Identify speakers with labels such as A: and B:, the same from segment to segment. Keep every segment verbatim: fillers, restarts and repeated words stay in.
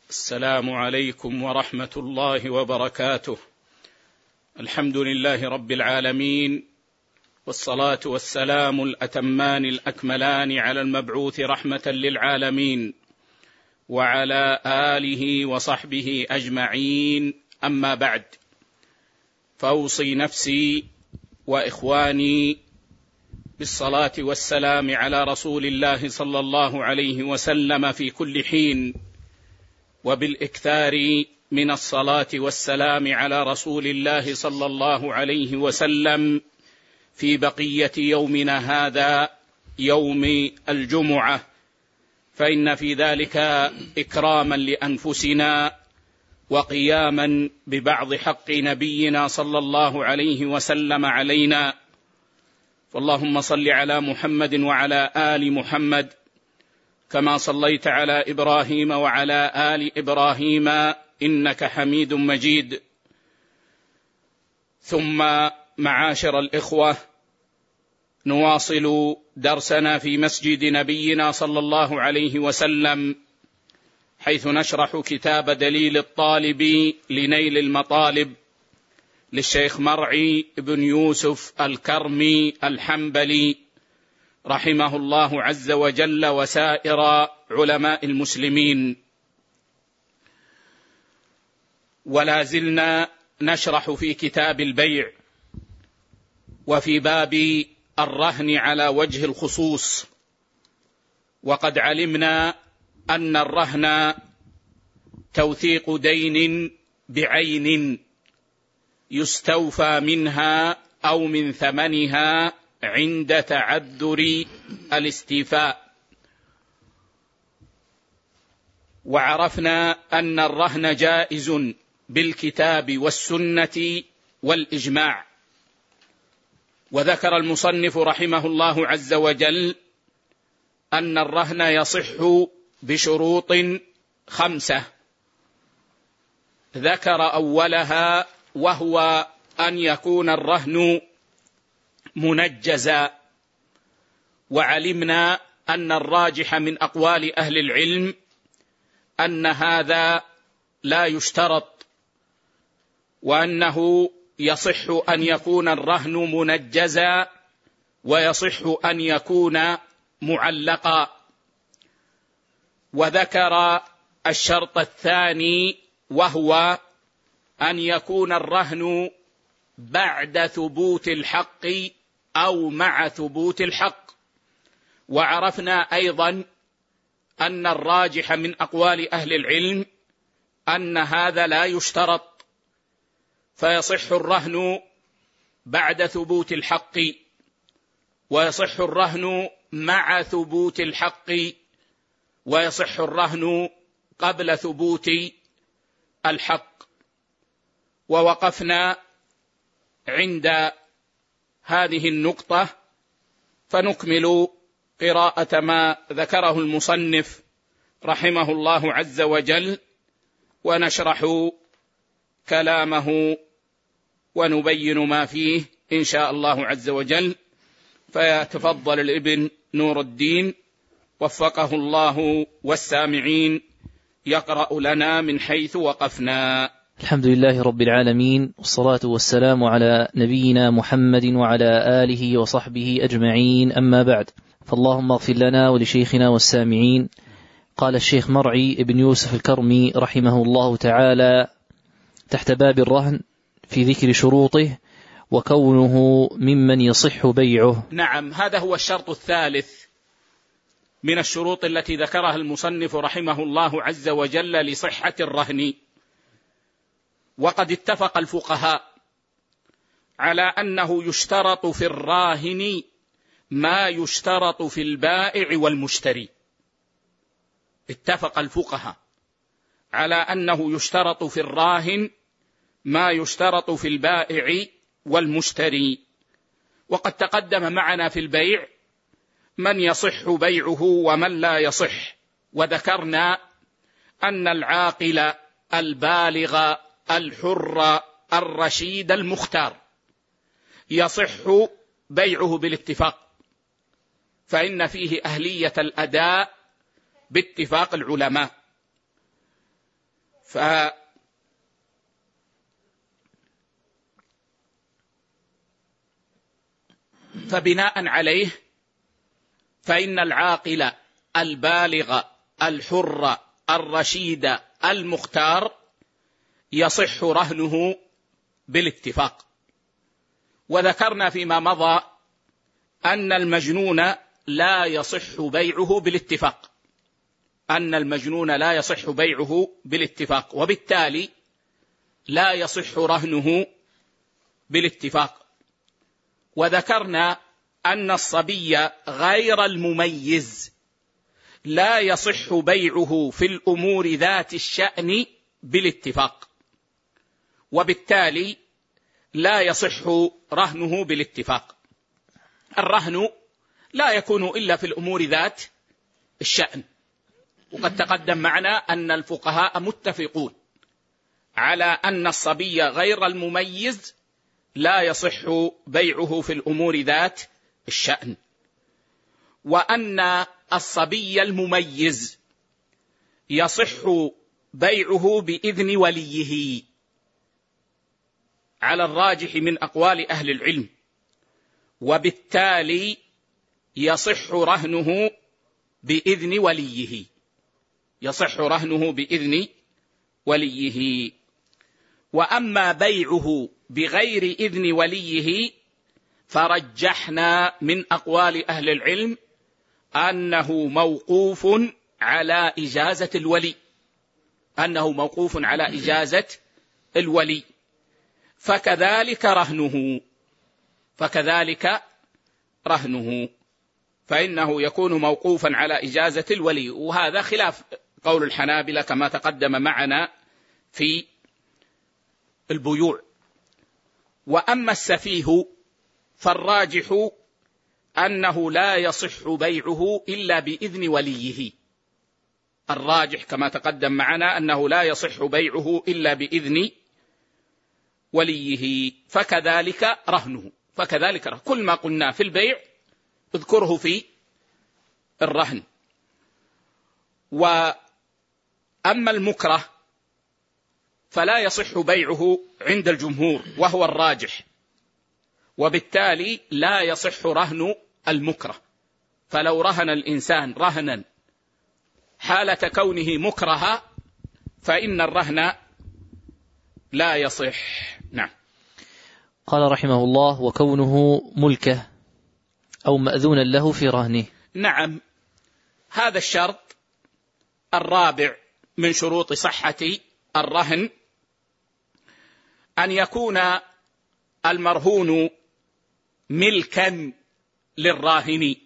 A: السلام عليكم ورحمة الله وبركاته. الحمد لله رب العالمين، والصلاة والسلام الأتمان الأكملان على المبعوث رحمة للعالمين وعلى آله وصحبه أجمعين، أما بعد، فأوصي نفسي وإخواني بالصلاة والسلام على رسول الله صلى الله عليه وسلم في كل حين، وبالإكثار من الصلاة والسلام على رسول الله صلى الله عليه وسلم في بقية يومنا هذا، يوم الجمعة، فإن في ذلك إكراما لأنفسنا وقياما ببعض حق نبينا صلى الله عليه وسلم علينا. فاللهم صل على محمد وعلى آل محمد كما صليت على إبراهيم وعلى آل إبراهيم إنك حميد مجيد. ثم معاشر الإخوة، نواصل درسنا في مسجد نبينا صلى الله عليه وسلم، حيث نشرح كتاب دليل الطالب لنيل المطالب للشيخ مرعي بن يوسف الكرمي الحنبلي رحمه الله عز وجل وسائر علماء المسلمين. ولا زلنا نشرح في كتاب البيع، وفي باب الرهن على وجه الخصوص. وقد علمنا أن الرهن توثيق دين بعين يستوفى منها أو من ثمنها عند تعذر الاستيفاء. وعرفنا أن الرهن جائز بالكتاب والسنة والإجماع. وذكر المصنف رحمه الله عز وجل أن الرهن يصح بشروط خمسة، ذكر أولها وهو أن يكون الرهن منجزا. وعلمنا أن الراجح من أقوال أهل العلم أن هذا لا يشترط، وأنه يصح أن يكون الرهن منجزا ويصح أن يكون معلقا. وذكر الشرط الثاني وهو أن يكون الرهن بعد ثبوت الحق أو مع ثبوت الحق. وعرفنا أيضا أن الراجح من أقوال أهل العلم أن هذا لا يشترط، فيصح الرهن بعد ثبوت الحق، ويصح الرهن مع ثبوت الحق، ويصح الرهن قبل ثبوت الحق. ووقفنا عند هذه النقطة، فنكمل قراءة ما ذكره المصنف رحمه الله عز وجل، ونشرح كلامه ونبين ما فيه إن شاء الله عز وجل. فيتفضل الابن نور الدين وفقه الله والسامعين يقرأ لنا من حيث وقفنا.
B: الحمد لله رب العالمين، والصلاة والسلام على نبينا محمد وعلى آله وصحبه أجمعين، أما بعد، فاللهم اغفر لنا ولشيخنا والسامعين. قال الشيخ مرعي بن يوسف الكرمي رحمه الله تعالى تحت باب الرهن في ذكر شروطه وكونه ممن يصح بيعه.
A: نعم، هذا هو الشرط الثالث من الشروط التي ذكرها المصنف رحمه الله عز وجل لصحة الرهن. وقد اتفق الفقهاء على أنه يشترط في الراهن ما يشترط في البائع والمشتري. اتفق الفقهاء على أنه يشترط في الراهن ما يشترط في البائع والمشتري. وقد تقدم معنا في البيع من يصح بيعه ومن لا يصح، وذكرنا أن العاقل البالغ الحر الرشيد المختار يصح بيعه بالاتفاق، فإن فيه أهلية الأداء باتفاق العلماء. ف فبناء عليه فإن العاقل البالغ الحر الرشيد المختار يصح رهنه بالاتفاق. وذكرنا فيما مضى أن المجنون لا يصح بيعه بالاتفاق، أن المجنون لا يصح بيعه بالاتفاق، وبالتالي لا يصح رهنه بالاتفاق. وذكرنا أن الصبي غير المميز لا يصح بيعه في الأمور ذات الشأن بالاتفاق، وبالتالي لا يصح رهنه بالاتفاق. الرهن لا يكون إلا في الأمور ذات الشأن، وقد تقدم معنا أن الفقهاء متفقون على أن الصبي غير المميز لا يصح بيعه في الأمور ذات الشأن، وأن الصبي المميز يصح بيعه بإذن وليه على الراجح من أقوال أهل العلم، وبالتالي يصح رهنه بإذن وليه، يصح رهنه بإذن وليه. وأما بيعه بغير إذن وليه فرجحنا من أقوال أهل العلم أنه موقوف على إجازة الولي، أنه موقوف على إجازة الولي، فكذلك رهنه فكذلك رهنه فإنه يكون موقوفا على إجازة الولي، وهذا خلاف قول الحنابلة كما تقدم معنا في البيوع. وأما السفيه فالراجح أنه لا يصح بيعه إلا بإذن وليه، الراجح كما تقدم معنا أنه لا يصح بيعه إلا بإذن وليه، فكذلك رهنه فكذلك رهنه كل ما قلنا في البيع اذكره في الرهن. وأما المكره فلا يصح بيعه عند الجمهور وهو الراجح، وبالتالي لا يصح رهن المكره. فلو رهن الإنسان رهنا حالة كونه مكرها فإن الرهن لا يصح. نعم.
B: قال رحمه الله: وكونه ملكه أو مأذونا له في رهنه.
A: نعم، هذا الشرط الرابع من شروط صحة الرهن، أن يكون المرهون ملكا للراهن.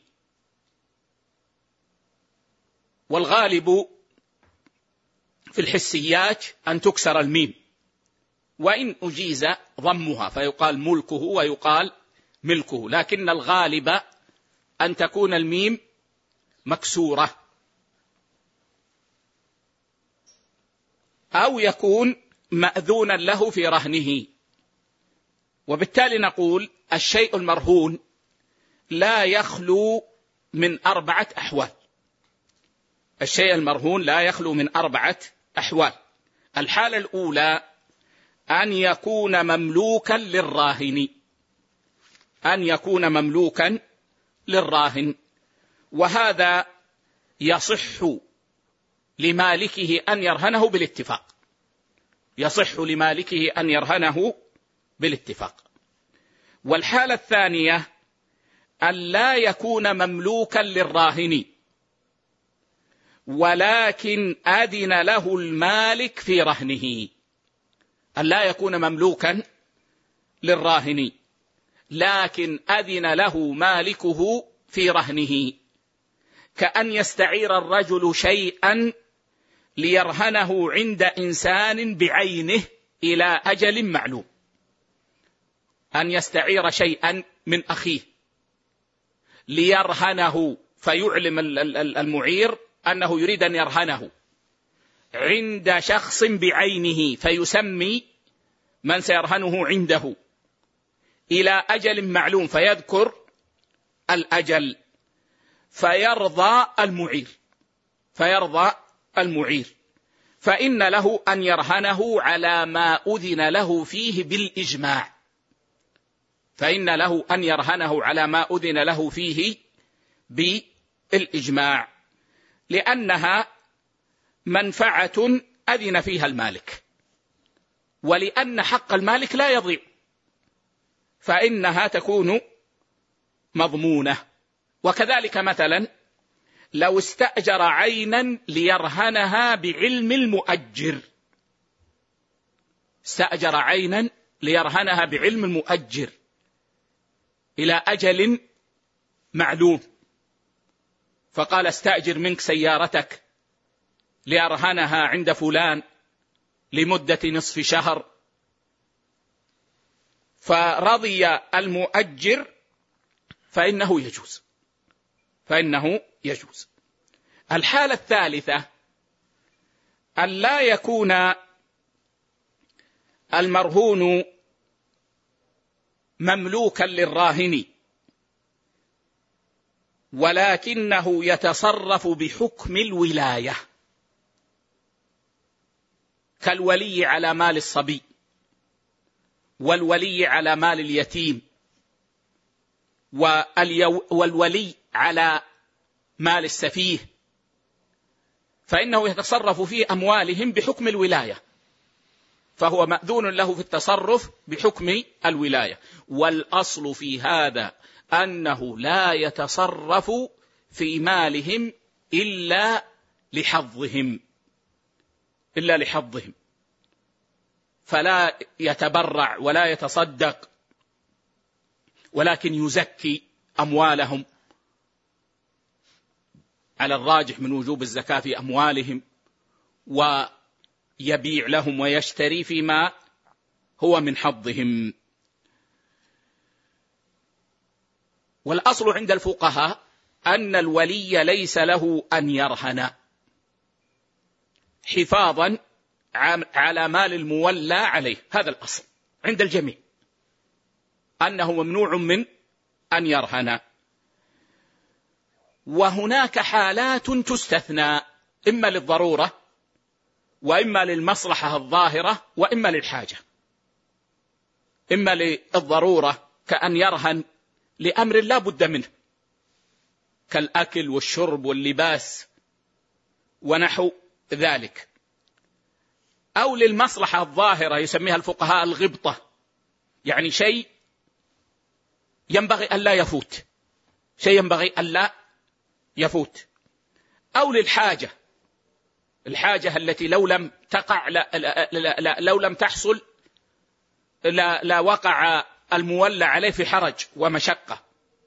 A: والغالب في الحسيات أن تكسر الميم، وإن أجيز ضمها فيقال ملكه ويقال ملكه، لكن الغالب أن تكون الميم مكسورة، أو يكون مأذونا له في رهنه. وبالتالي نقول الشيء المرهون لا يخلو من أربعة أحوال. الشيء المرهون لا يخلو من أربعة أحوال. الحالة الأولى أن يكون مملوكا للراهن، أن يكون مملوكا للراهن، وهذا يصح لمالكه أن يرهنه بالاتفاق، يصح لمالكه أن يرهنه بالاتفاق. والحالة الثانية أن لا يكون مملوكا للراهن ولكن أذن له المالك في رهنه، أن لا يكون مملوكا للراهن لكن أذن له مالكه في رهنه، كأن يستعير الرجل شيئا ليرهنه عند إنسان بعينه إلى أجل معلوم، أن يستعير شيئا من أخيه ليرهنه، فيعلم المعير أنه يريد أن يرهنه عند شخص بعينه، فيسمي من سيرهنه عنده إلى أجل معلوم، فيذكر الأجل، فيرضى المعير فيرضى المعير فإن له أن يرهنه على ما أذن له فيه بالإجماع، فإن له أن يرهنه على ما أذن له فيه بالإجماع، لأنها منفعة أذن فيها المالك، ولأن حق المالك لا يضيع فإنها تكون مضمونة. وكذلك مثلا لو استأجر عينا ليرهنها بعلم المؤجر، استأجر عينا ليرهنها بعلم المؤجر إلى أجل معلوم، فقال استأجر منك سيارتك ليرهنها عند فلان لمدة نصف شهر، فرضي المؤجر فإنه يجوز، فإنه يجوز. الحالة الثالثة أن لا يكون المرهون مملوكا للراهن، ولكنه يتصرف بحكم الولاية، كالولي على مال الصبي، والولي على مال اليتيم، والولي على مال السفيه، فإنه يتصرف في أموالهم بحكم الولاية، فهو مأذون له في التصرف بحكم الولاية. والأصل في هذا أنه لا يتصرف في مالهم إلا لحظهم، إلا لحظهم، فلا يتبرع ولا يتصدق، ولكن يزكي أموالهم على الراجح من وجوب الزكاة في أموالهم، ويبيع لهم ويشتري فيما هو من حظهم. والأصل عند الفقهاء أن الولي ليس له أن يرهن حفاظا على مال المولى عليه، هذا الأصل عند الجميع، أنه ممنوع من أن يرهن. وهناك حالات تستثنى، إما للضرورة، وإما للمصلحة الظاهرة، وإما للحاجة. إما للضرورة كأن يرهن لأمر لا بد منه كالأكل والشرب واللباس ونحو ذلك، أو للمصلحة الظاهرة يسميها الفقهاء الغبطة، يعني شيء ينبغي أن لا يفوت، شيء ينبغي أن لا يفوت، أو للحاجة، الحاجة التي لو لم تقع لا لا لا لا لو لم تحصل لا, لا وقع المولى عليه في حرج ومشقة،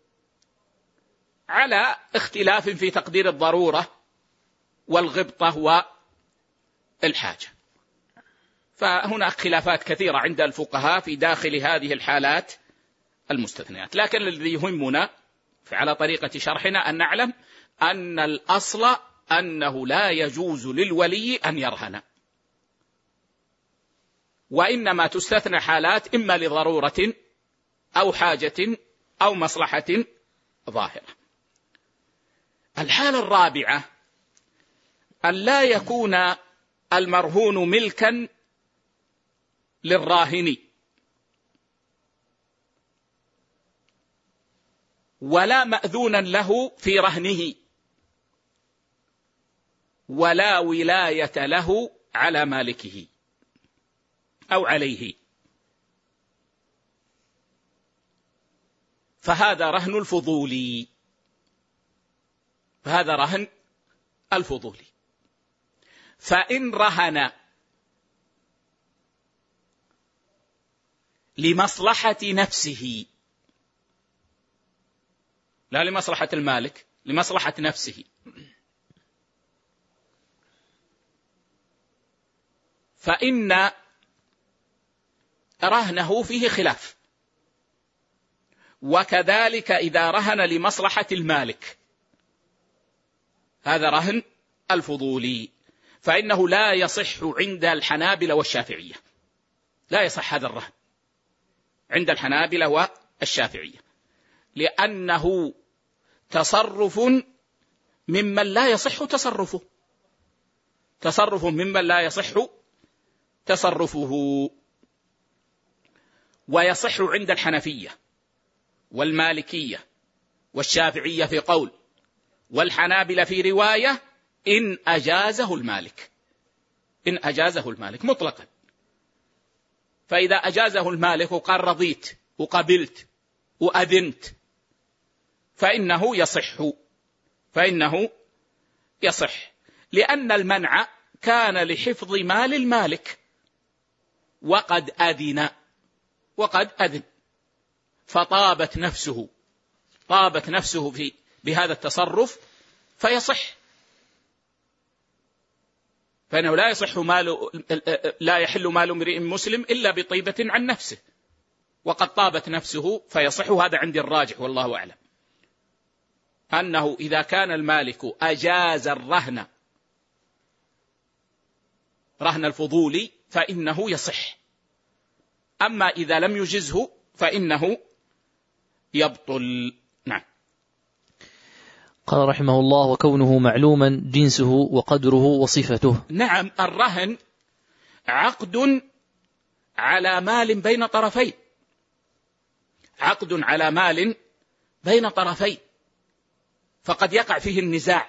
A: على اختلاف في تقدير الضرورة والغبطة والحاجة. فهناك خلافات كثيرة عند الفقهاء في داخل هذه الحالات المستثنيات، لكن الذي يهمنا على طريقة شرحنا أن نعلم أن الأصل أنه لا يجوز للولي أن يرهن، وإنما تستثنى حالات إما لضرورة أو حاجة أو مصلحة ظاهرة. الحالة الرابعة أن لا يكون المرهون ملكا للراهن، ولا مأذونا له في رهنه، ولا ولاية له على مالكه أو عليه، فهذا رهن الفضولي، فهذا رهن الفضولي. فإن رهن لمصلحة نفسه، لا لمصلحة المالك، لمصلحة نفسه، فإن رهنه فيه خلاف. وكذلك إذا رهن لمصلحة المالك، هذا رهن الفضولي، فإنه لا يصح عند الحنابلة والشافعية، لا يصح هذا الرهن عند الحنابلة والشافعية، لأنه تصرف ممن لا يصح تصرفه، تصرف ممن لا يصح تصرفه. ويصح عند الحنفية والمالكية والشافعية في قول، والحنابلة في رواية، إن أجازه المالك، إن أجازه المالك مطلقا. فإذا أجازه المالك وقال رضيت وقبلت وأذنت فإنه يصح، فإنه يصح، لأن المنع كان لحفظ مال المالك وقد أذن، وقد أذن فطابت نفسه، طابت نفسه في بهذا التصرف فيصح. فإنه لا يصح مال، لا يحل مال امرئ مسلم إلا بطيبة عن نفسه، وقد طابت نفسه فيصح. هذا عندي الراجح والله أعلم، أنه إذا كان المالك أجاز الرهن، رهن الفضول، فإنه يصح. أما إذا لم يجزه فإنه يبطل. نعم.
B: قال رحمه الله: وكونه معلوما جنسه وقدره وصفته.
A: نعم، الرهن عقد على مال بين طرفين، عقد على مال بين طرفين، فقد يقع فيه النزاع،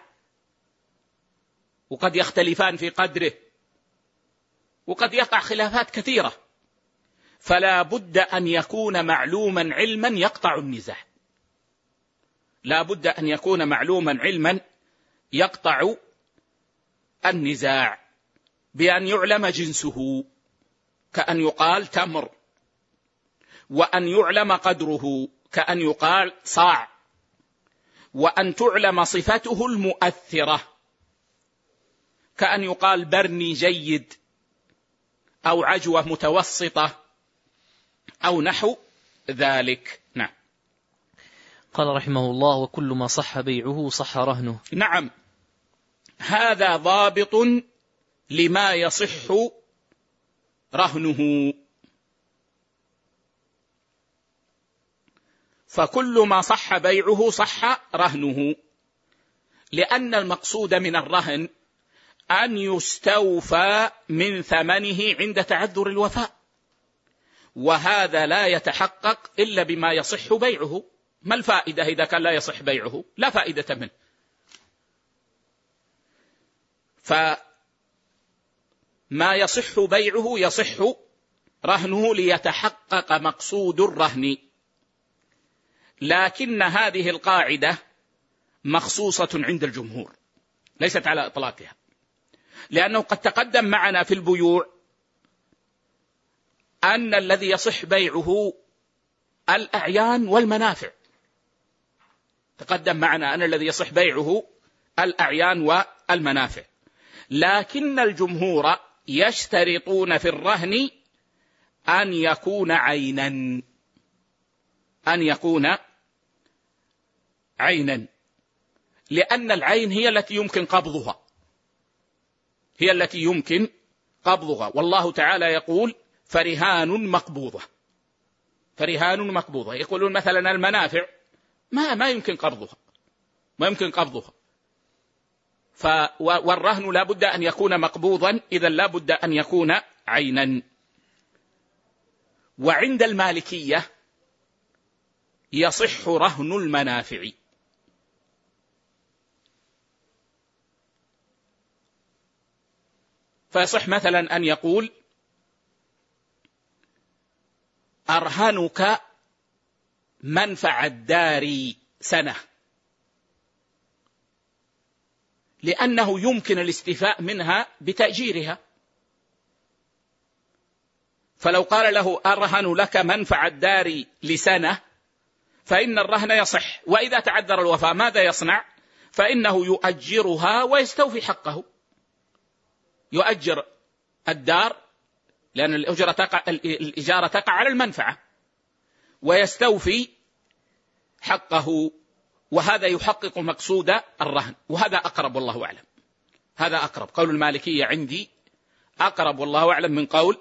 A: وقد يختلفان في قدره، وقد يقع خلافات كثيرة، فلا بد أن يكون معلوما علما يقطع النزاع، لا بد أن يكون معلوما علما يقطع النزاع، بأن يعلم جنسه، كأن يقال تمر، وأن يعلم قدره كأن يقال صاع، وأن تعلم صفته المؤثرة كأن يقال برني جيد أو عجوة متوسطة أو نحو ذلك. نعم.
B: قال رحمه الله: وكل ما صح بيعه صح رهنه.
A: نعم، هذا ضابط لما يصح رهنه. فكل ما صح بيعه صح رهنه، لأن المقصود من الرهن أن يستوفى من ثمنه عند تعذر الوفاء، وهذا لا يتحقق إلا بما يصح بيعه. ما الفائدة إذا كان لا يصح بيعه؟ لا فائدة منه. فما يصح بيعه يصح رهنه ليتحقق مقصود الرهن. لكن هذه القاعدة مخصوصة عند الجمهور، ليست على إطلاقها، لأنه قد تقدم معنا في البيوع أن الذي يصح بيعه الأعيان والمنافع، تقدم معنا أن الذي يصح بيعه الأعيان والمنافع، لكن الجمهور يشترطون في الرهن أن يكون عينا، أن يكون عينا، لأن العين هي التي يمكن قبضها، هي التي يمكن قبضها. والله تعالى يقول: فرهان مقبوضة، فرهان مقبوضة. يقولون مثلا المنافع ما ما يمكن قبضها، ما يمكن قبضها. ف والرهن لا بد أن يكون مقبوضا، إذا لا بد أن يكون عينا. وعند المالكية يصح رهن المنافع، فيصح مثلا أن يقول: أرهنك منفع الدار سنة، لأنه يمكن الاستيفاء منها بتأجيرها. فلو قال له: أرهن لك منفع الدار لسنة، فإن الرهن يصح. وإذا تعذر الوفاء ماذا يصنع؟ فإنه يؤجرها ويستوفي حقه، يؤجر الدار، لأن الأجرة تقع، الإجارة تقع على المنفعة، ويستوفي حقه، وهذا يحقق مقصود الرهن. وهذا أقرب والله أعلم، هذا أقرب. قول المالكية عندي أقرب والله أعلم من قول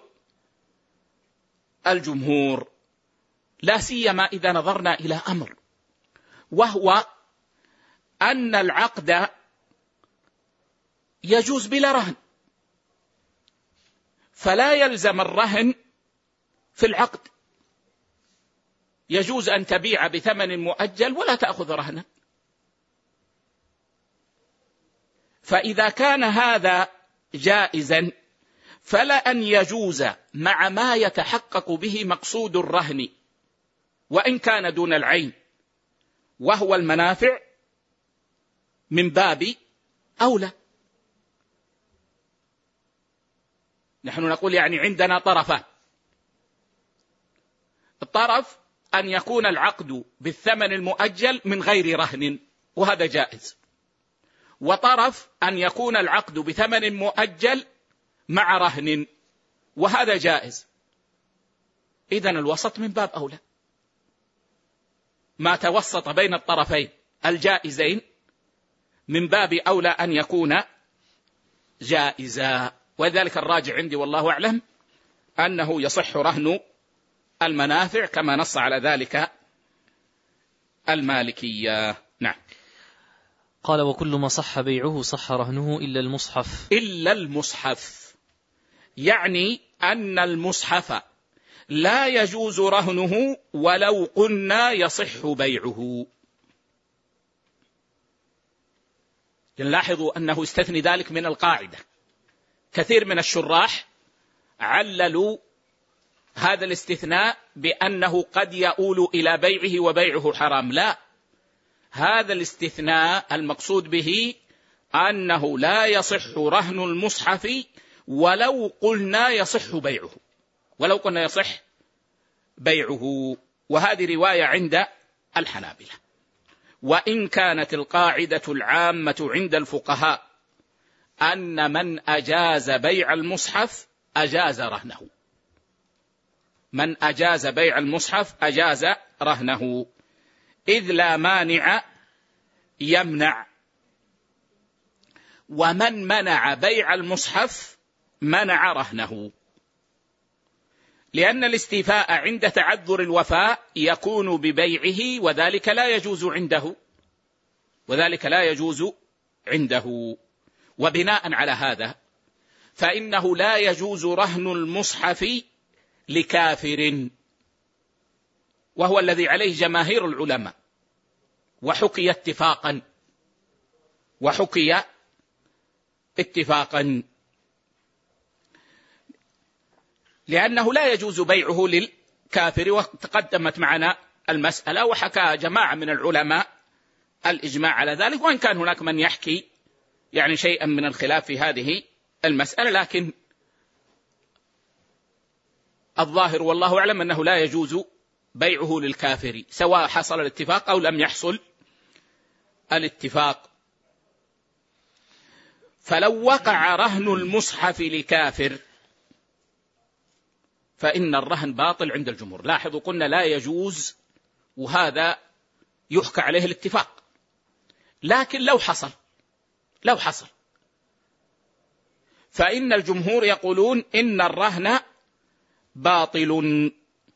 A: الجمهور، لا سيما إذا نظرنا إلى أمر، وهو أن العقد يجوز بلا رهن، فلا يلزم الرهن في العقد، يجوز أن تبيع بثمن مؤجل ولا تأخذ رهنا. فإذا كان هذا جائزا فلا أن يجوز مع ما يتحقق به مقصود الرهن وإن كان دون العين وهو المنافع من باب أولى. نحن نقول يعني عندنا طرفان، الطرف أن يكون العقد بالثمن المؤجل من غير رهن وهذا جائز، وطرف أن يكون العقد بثمن مؤجل مع رهن وهذا جائز. إذن الوسط من باب أولى، ما توسط بين الطرفين الجائزين من باب أولى أن يكون جائزا. وذلك الراجع عندي والله أعلم أنه يصح رهن المنافع كما نص على ذلك المالكية. نعم.
B: قال وكل ما صح بيعه صح رهنه إلا المصحف.
A: إلا المصحف يعني أن المصحف لا يجوز رهنه ولو قلنا يصح بيعه. لاحظوا أنه استثني ذلك من القاعدة. كثير من الشراح عللوا هذا الاستثناء بأنه قد يؤول إلى بيعه وبيعه حرام. لا، هذا الاستثناء المقصود به أنه لا يصح رهن المصحف ولو قلنا يصح بيعه، ولو قلنا يصح بيعه. وهذه رواية عند الحنابلة. وإن كانت القاعدة العامة عند الفقهاء أن من أجاز بيع المصحف أجاز رهنه، من أجاز بيع المصحف أجاز رهنه، إذ لا مانع يمنع، ومن منع بيع المصحف منع رهنه، لأن الاستيفاء عند تعذر الوفاء يكون ببيعه وذلك لا يجوز عنده، وذلك لا يجوز عنده. وبناء على هذا فإنه لا يجوز رهن المصحف لكافر، وهو الذي عليه جماهير العلماء، وحكي اتفاقا وحكي اتفاقا لأنه لا يجوز بيعه للكافر. وتقدمت معنا المسألة وحكى جماعة من العلماء الإجماع على ذلك، وإن كان هناك من يحكي يعني شيئا من الخلاف في هذه المسألة، لكن الظاهر والله أعلم أنه لا يجوز بيعه للكافر سواء حصل الاتفاق أو لم يحصل الاتفاق. فلو وقع رهن المصحف لكافر فإن الرهن باطل عند الجمهور. لاحظوا قلنا لا يجوز وهذا يحكى عليه الاتفاق، لكن لو حصل لو حصل فإن الجمهور يقولون إن الرهن باطل.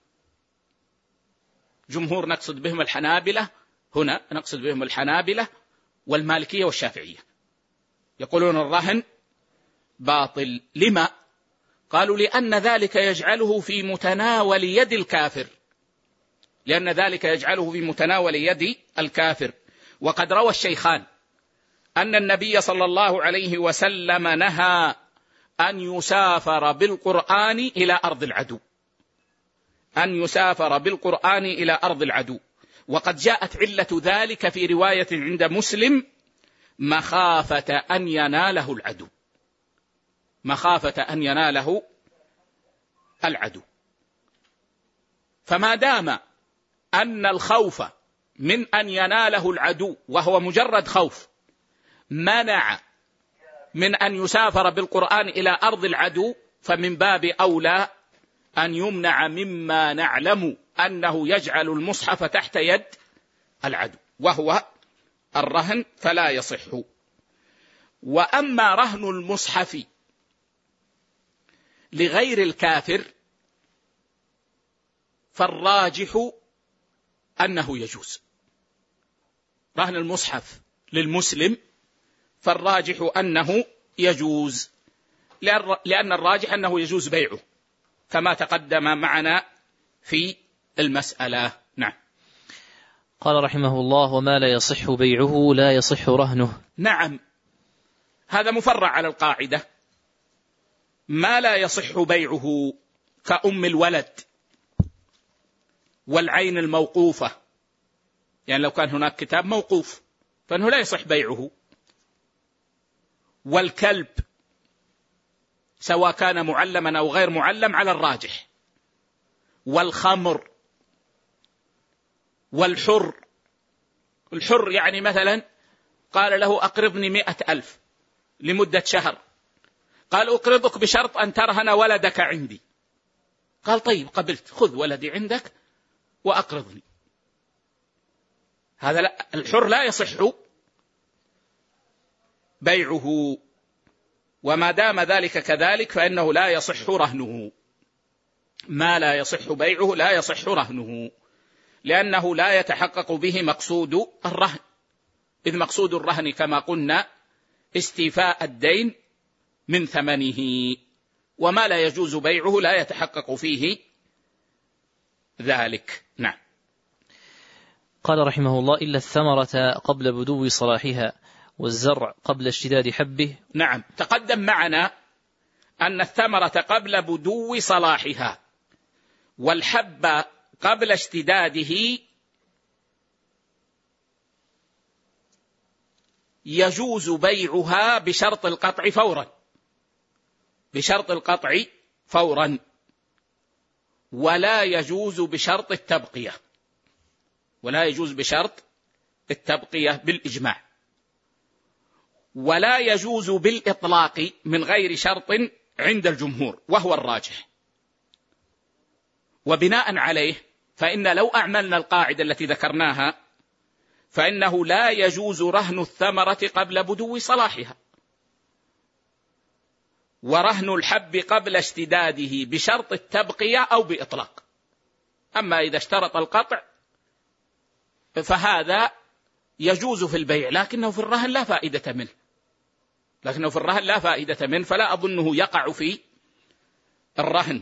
A: جمهور نقصد بهم الحنابلة، هنا نقصد بهم الحنابلة والمالكية والشافعية، يقولون الرهن باطل. لما؟ قالوا لأن ذلك يجعله في متناول يد الكافر، لأن ذلك يجعله في متناول يد الكافر. وقد روى الشيخان أن النبي صلى الله عليه وسلم نهى أن يسافر بالقرآن إلى أرض العدو، أن يسافر بالقرآن إلى أرض العدو. وقد جاءت علة ذلك في رواية عند مسلم مخافة أن يناله العدو، مخافة أن يناله العدو. فما دام أن الخوف من أن يناله العدو وهو مجرد خوف منع من أن يسافر بالقرآن إلى أرض العدو، فمن باب أولى أن يمنع مما نعلم أنه يجعل المصحف تحت يد العدو وهو الرهن، فلا يصح. وأما رهن المصحف لغير الكافر فالراجح أنه يجوز. رهن المصحف للمسلم فالراجح أنه يجوز، لأن الراجح أنه يجوز بيعه كما تقدم معنا في المسألة. نعم.
B: قال رحمه الله: وما لا يصح بيعه لا يصح رهنه.
A: نعم، هذا مفرع على القاعدة. ما لا يصح بيعه كأم الولد والعين الموقوفة، يعني لو كان هناك كتاب موقوف فإنه لا يصح بيعه، والكلب سواء كان معلما أو غير معلم على الراجح، والخمر، والحر. الحر يعني مثلا قال له أقرضني مئة ألف لمدة شهر، قال أقرضك بشرط أن ترهن ولدك عندي، قال طيب قبلت، خذ ولدي عندك وأقرضني. هذا لا، الحر لا يصح بيعه، وما دام ذلك كذلك فإنه لا يصح رهنه. ما لا يصح بيعه لا يصح رهنه، لأنه لا يتحقق به مقصود الرهن، إذ مقصود الرهن كما قلنا استيفاء الدين من ثمنه، وما لا يجوز بيعه لا يتحقق فيه ذلك. نعم.
B: قال رحمه الله: إلا الثمرة قبل بدو صلاحها والزرع قبل اشتداد حبه.
A: نعم، تقدم معنا أن الثمرة قبل بدو صلاحها والحب قبل اشتداده يجوز بيعها بشرط القطع فورا، بشرط القطع فورا، ولا يجوز بشرط التبقية، ولا يجوز بشرط التبقية بالإجماع، ولا يجوز بالإطلاق من غير شرط عند الجمهور وهو الراجح. وبناء عليه فإن لو أعملنا القاعدة التي ذكرناها فإنه لا يجوز رهن الثمرة قبل بدو صلاحها، ورهن الحب قبل اشتداده بشرط التبقية أو بإطلاق. أما إذا اشترط القطع فهذا يجوز في البيع، لكنه في الرهن لا فائدة منه، لكنه في الرهن لا فائدة منه، فلا أظنه يقع في الرهن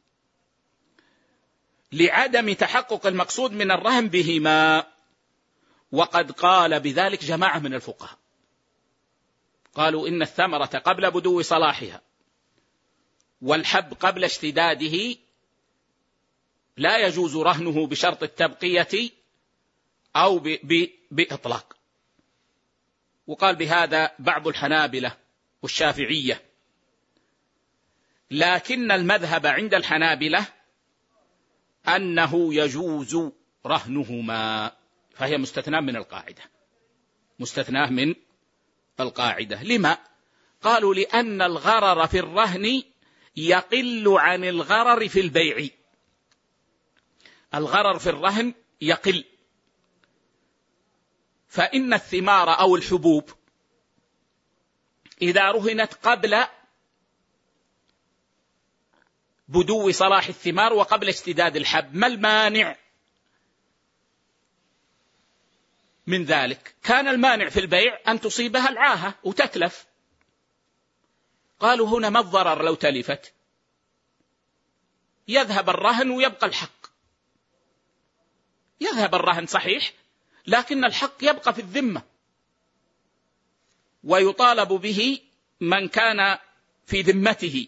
A: لعدم تحقق المقصود من الرهن بهما. وقد قال بذلك جماعة من الفقهاء، قالوا إن الثمرة قبل بدو صلاحها والحب قبل اشتداده لا يجوز رهنه بشرط التبقية أو بإطلاق. وقال بهذا بعض الحنابلة والشافعية، لكن المذهب عند الحنابلة أنه يجوز رهنهما، فهي مستثناة من القاعدة، مستثناة من القاعدة. لما؟ قالوا لأن الغرر في الرهن يقل عن الغرر في البيع، الغرر في الرهن يقل، فإن الثمار أو الحبوب إذا رهنت قبل بدو صلاح الثمار وقبل اشتداد الحب، ما المانع من ذلك؟ كان المانع في البيع أن تصيبها العاهة وتتلف. قالوا هنا ما الضرر لو تلفت؟ يذهب الرهن ويبقى الحق، يذهب الرهن صحيح لكن الحق يبقى في الذمة ويطالب به من كان في ذمته.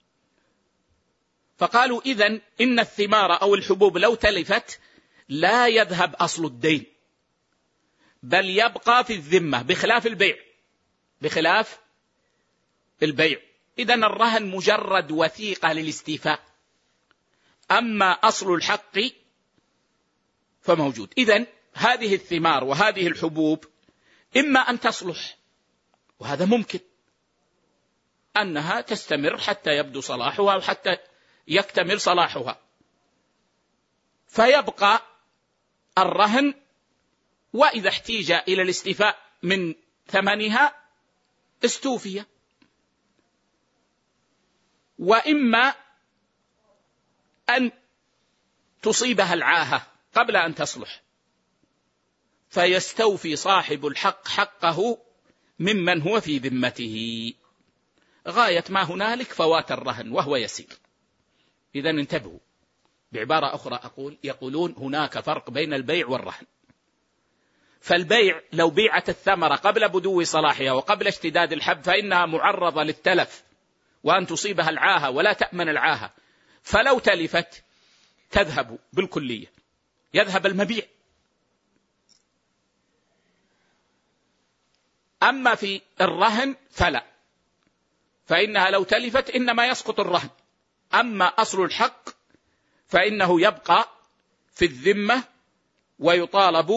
A: فقالوا إذن إن الثمار أو الحبوب لو تلفت لا يذهب أصل الدين بل يبقى في الذمة، بخلاف البيع، بخلاف البيع. إذن الرهن مجرد وثيقة للاستيفاء، أما أصل الحق فموجود. إذن هذه الثمار وهذه الحبوب إما أن تصلح، وهذا ممكن أنها تستمر حتى يبدو صلاحها وحتى يكتمل صلاحها، فيبقى الرهن، وإذا احتيج إلى الاستيفاء من ثمنها استوفي. وإما أن تصيبها العاهة قبل أن تصلح فيستوفي صاحب الحق حقه ممن هو في ذمته. غاية ما هنالك فوات الرهن وهو يسير. إذا انتبهوا. بعبارة أخرى أقول يقولون هناك فرق بين البيع والرهن. فالبيع لو بيعت الثمرة قبل بدو صلاحها وقبل اشتداد الحب فإنها معرضة للتلف وأن تصيبها العاهة ولا تأمن العاهة، فلو تلفت تذهب بالكلية، يذهب المبيع. أما في الرهن فلا، فإنها لو تلفت إنما يسقط الرهن، أما أصل الحق فإنه يبقى في الذمة ويطالب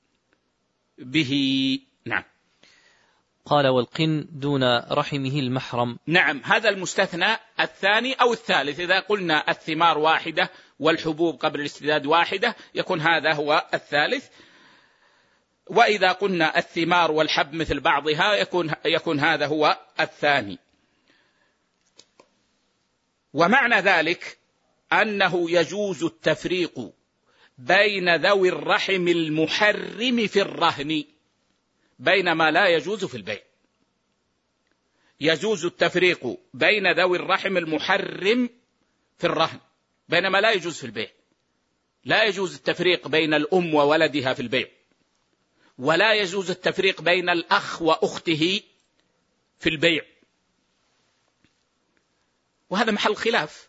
A: به. نعم.
B: قال والقن دون رحمه المحرم.
A: نعم، هذا المستثنى الثاني أو الثالث. إذا قلنا الثمار واحدة والحبوب قبل الاستداد واحدة يكون هذا هو الثالث، وإذا قلنا الثمار والحب مثل بعضها يكون, يكون هذا هو الثاني. ومعنى ذلك أنه يجوز التفريق بين ذوي الرحم المحرم في الرهن بينما لا يجوز في البيع. يجوز التفريق بين ذوي الرحم المحرم في الرهن بينما لا يجوز في البيع. لا يجوز التفريق بين الأم وولدها في البيع، ولا يجوز التفريق بين الأخ وأخته في البيع، وهذا محل خلاف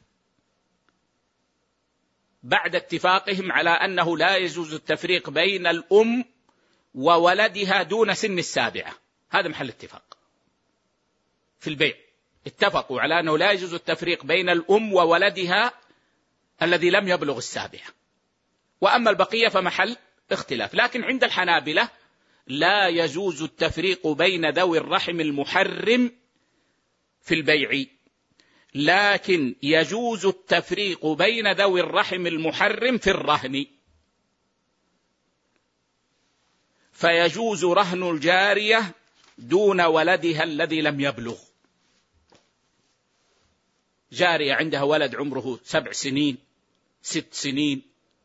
A: بعد اتفاقهم على أنه لا يجوز التفريق بين الأم وولدها دون سن السابعة. هذا محل اتفاق في البيع، اتفقوا على أنه لا يجوز التفريق بين الأم وولدها الذي لم يبلغ السابعة، وأما البقية فمحل اختلاف. لكن عند الحنابلة لا يجوز التفريق بين ذوي الرحم المحرم في البيع، لكن يجوز التفريق بين ذوي الرحم المحرم في الرهن. فيجوز رهن الجارية دون ولدها الذي لم يبلغ. جارية عندها ولد عمره سبع سنين، ست سنين،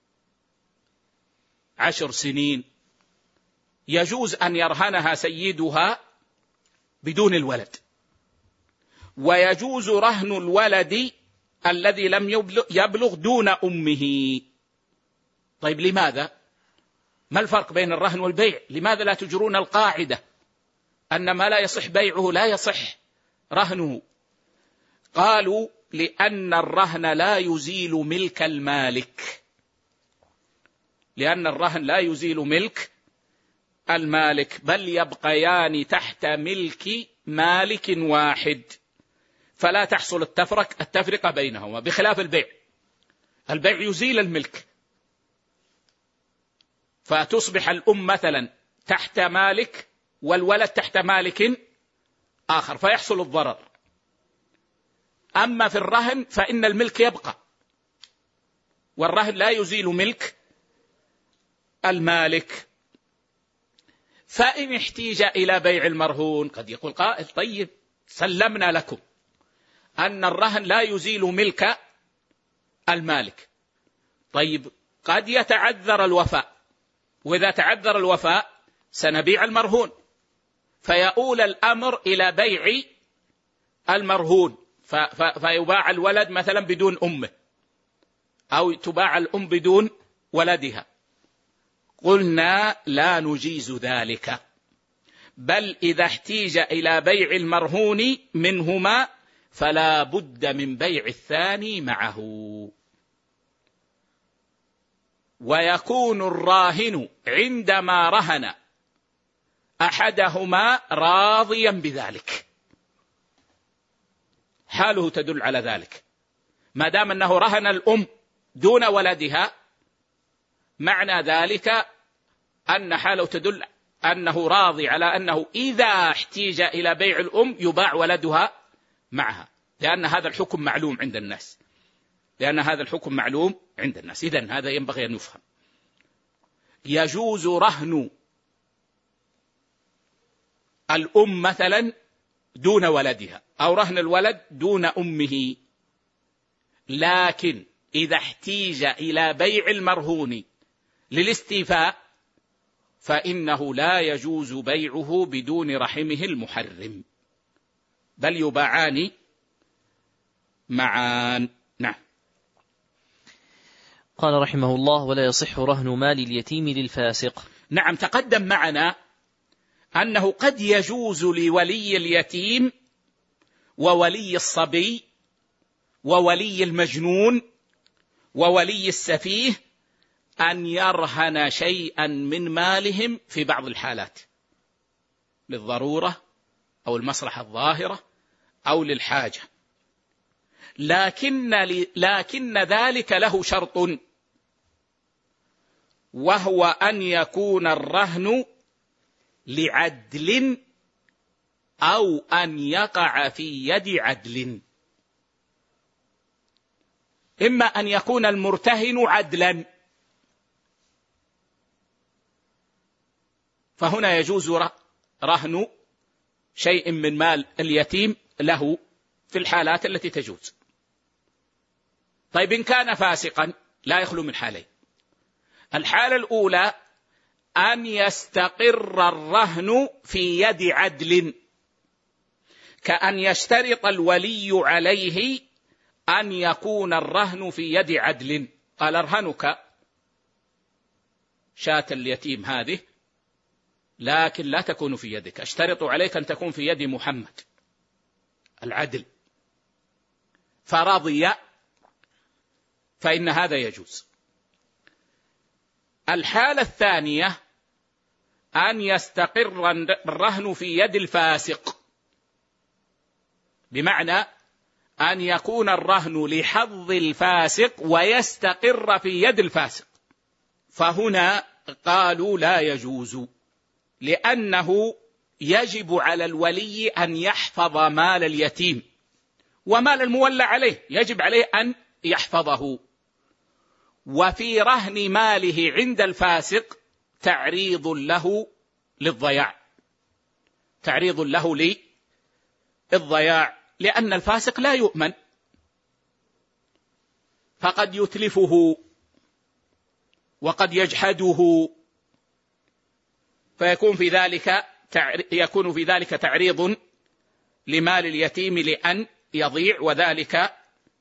A: عشر سنين، يجوز أن يرهنها سيدها بدون الولد، ويجوز رهن الولد الذي لم يبلغ دون أمه. طيب لماذا؟ ما الفرق بين الرهن والبيع؟ لماذا لا تجرون القاعدة أن ما لا يصح بيعه لا يصح رهنه؟ قالوا لأن الرهن لا يزيل ملك المالك، لأن الرهن لا يزيل ملك المالك، بل يبقيان تحت ملك مالك واحد، فلا تحصل التفرق التفرقة بينهما، بخلاف البيع. البيع يزيل الملك، فتصبح الأم مثلا تحت مالك والولد تحت مالك آخر فيحصل الضرر. أما في الرهن فإن الملك يبقى، والرهن لا يزيل ملك المالك. فإن احتيج إلى بيع المرهون قد يقول قائل طيب سلمنا لكم أن الرهن لا يزيل ملك المالك، طيب قد يتعذر الوفاء، وإذا تعذر الوفاء سنبيع المرهون، فيؤول الأمر إلى بيع المرهون، فيباع الولد مثلا بدون أمه، أو تباع الأم بدون ولدها. قلنا لا نجيز ذلك، بل إذا احتيج إلى بيع المرهون منهما فلا بد من بيع الثاني معه. ويكون الراهن عندما رهن أحدهما راضيا بذلك، حاله تدل على ذلك. ما دام أنه رهن الأم دون ولدها معنى ذلك أن حاله تدل أنه راضي على أنه إذا احتيج إلى بيع الأم يباع ولدها معها، لأن هذا الحكم معلوم عند الناس، لأن هذا الحكم معلوم عند الناس. إذن هذا ينبغي أن يفهم. يجوز رهن الأم مثلا دون ولدها، أو رهن الولد دون أمه، لكن إذا احتيج إلى بيع المرهون للاستيفاء فإنه لا يجوز بيعه بدون رحمه المحرم، بل يباعان معان. نعم.
B: قال رحمه الله: ولا يصح رهن مال اليتيم للفاسق.
A: نعم، تقدم معنا أنه قد يجوز لولي اليتيم وولي الصبي وولي المجنون وولي السفيه أن يرهن شيئا من مالهم في بعض الحالات، للضرورة أو المصلحة الظاهرة أو للحاجة، لكن, لكن ذلك له شرط، وهو أن يكون الرهن لعدل أو أن يقع في يد عدل. إما أن يكون المرتهن عدلا، فهنا يجوز رهن شيء من مال اليتيم له في الحالات التي تجوز. طيب إن كان فاسقا لا يخلو من حالين: الحالة الأولى أن يستقر الرهن في يد عدل، كأن يشترط الولي عليه أن يكون الرهن في يد عدل، قال: أرهنك شاة اليتيم هذه لكن لا تكون في يدك، اشترط عليك أن تكون في يد محمد العدل، فرضي، فإن هذا يجوز. الحالة الثانية أن يستقر الرهن في يد الفاسق، بمعنى أن يكون الرهن لحظ الفاسق ويستقر في يد الفاسق، فهنا قالوا لا يجوز، لأنه يجب على الولي أن يحفظ مال اليتيم، ومال المولى عليه يجب عليه أن يحفظه، وفي رهن ماله عند الفاسق تعريض له للضياع، تعريض له للضياع، لأن الفاسق لا يؤمن، فقد يتلفه وقد يجحده، فيكون في ذلك يكون في ذلك تعريض لمال اليتيم لأن يضيع، وذلك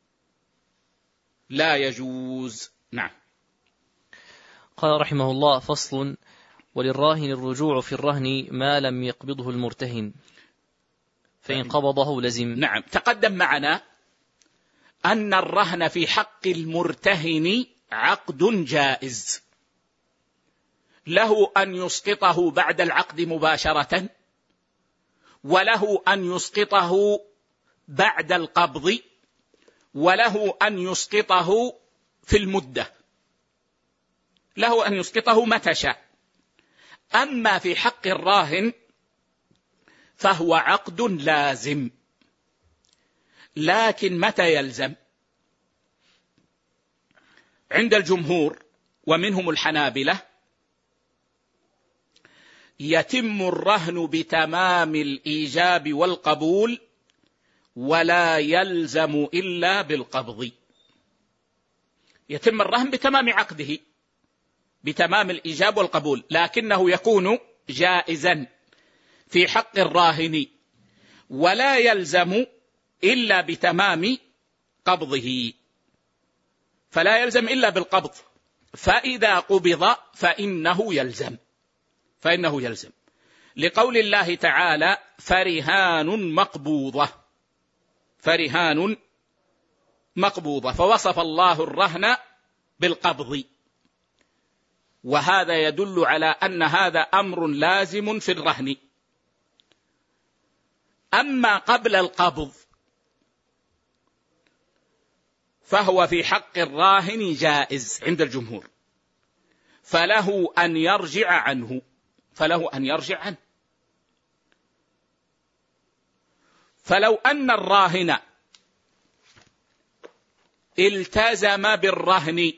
A: لا يجوز. نعم.
B: قال رحمه الله: فصل: وللراهن الرجوع في الرهن ما لم يقبضه المرتهن، فإن قبضه لزم.
A: نعم، تقدم معنا أن الرهن في حق المرتهن عقد جائز، له أن يسقطه بعد العقد مباشرة، وله أن يسقطه بعد القبض، وله أن يسقطه في المدة، له أن يسقطه متى شاء. أما في حق الراهن فهو عقد لازم، لكن متى يلزم؟ عند الجمهور ومنهم الحنابلة يتم الرهن بتمام الإيجاب والقبول، ولا يلزم إلا بالقبض. يتم الرهن بتمام عقده، بتمام الإيجاب والقبول، لكنه يكون جائزا في حق الراهن، ولا يلزم إلا بتمام قبضه، فلا يلزم إلا بالقبض، فإذا قبض فإنه يلزم فإنه يلزم لقول الله تعالى: فرهان مقبوضة، فرهان مقبوضة، فوصف الله الرهن بالقبض، وهذا يدل على أن هذا أمر لازم في الرهن. أما قبل القبض فهو في حق الراهن جائز عند الجمهور، فله أن يرجع عنه فله أن يرجع عنه فلو أن الراهن التزم بالرهن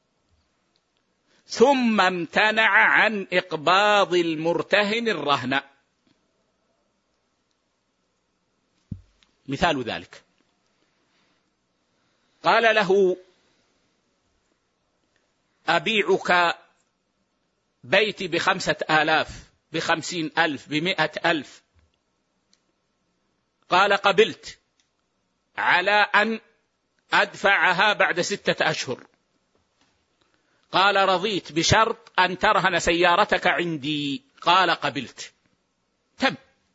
A: ثم امتنع عن إقباض المرتهن الرهن، مثال ذلك: قال له: أبيعك بيتي بخمسة آلاف، بخمسين ألف، بمئة ألف، قال قبلت على أن أدفعها بعد ستة أشهر. قال رضيت بشرط أن ترهن سيارتك عندي. قال قبلت. تم.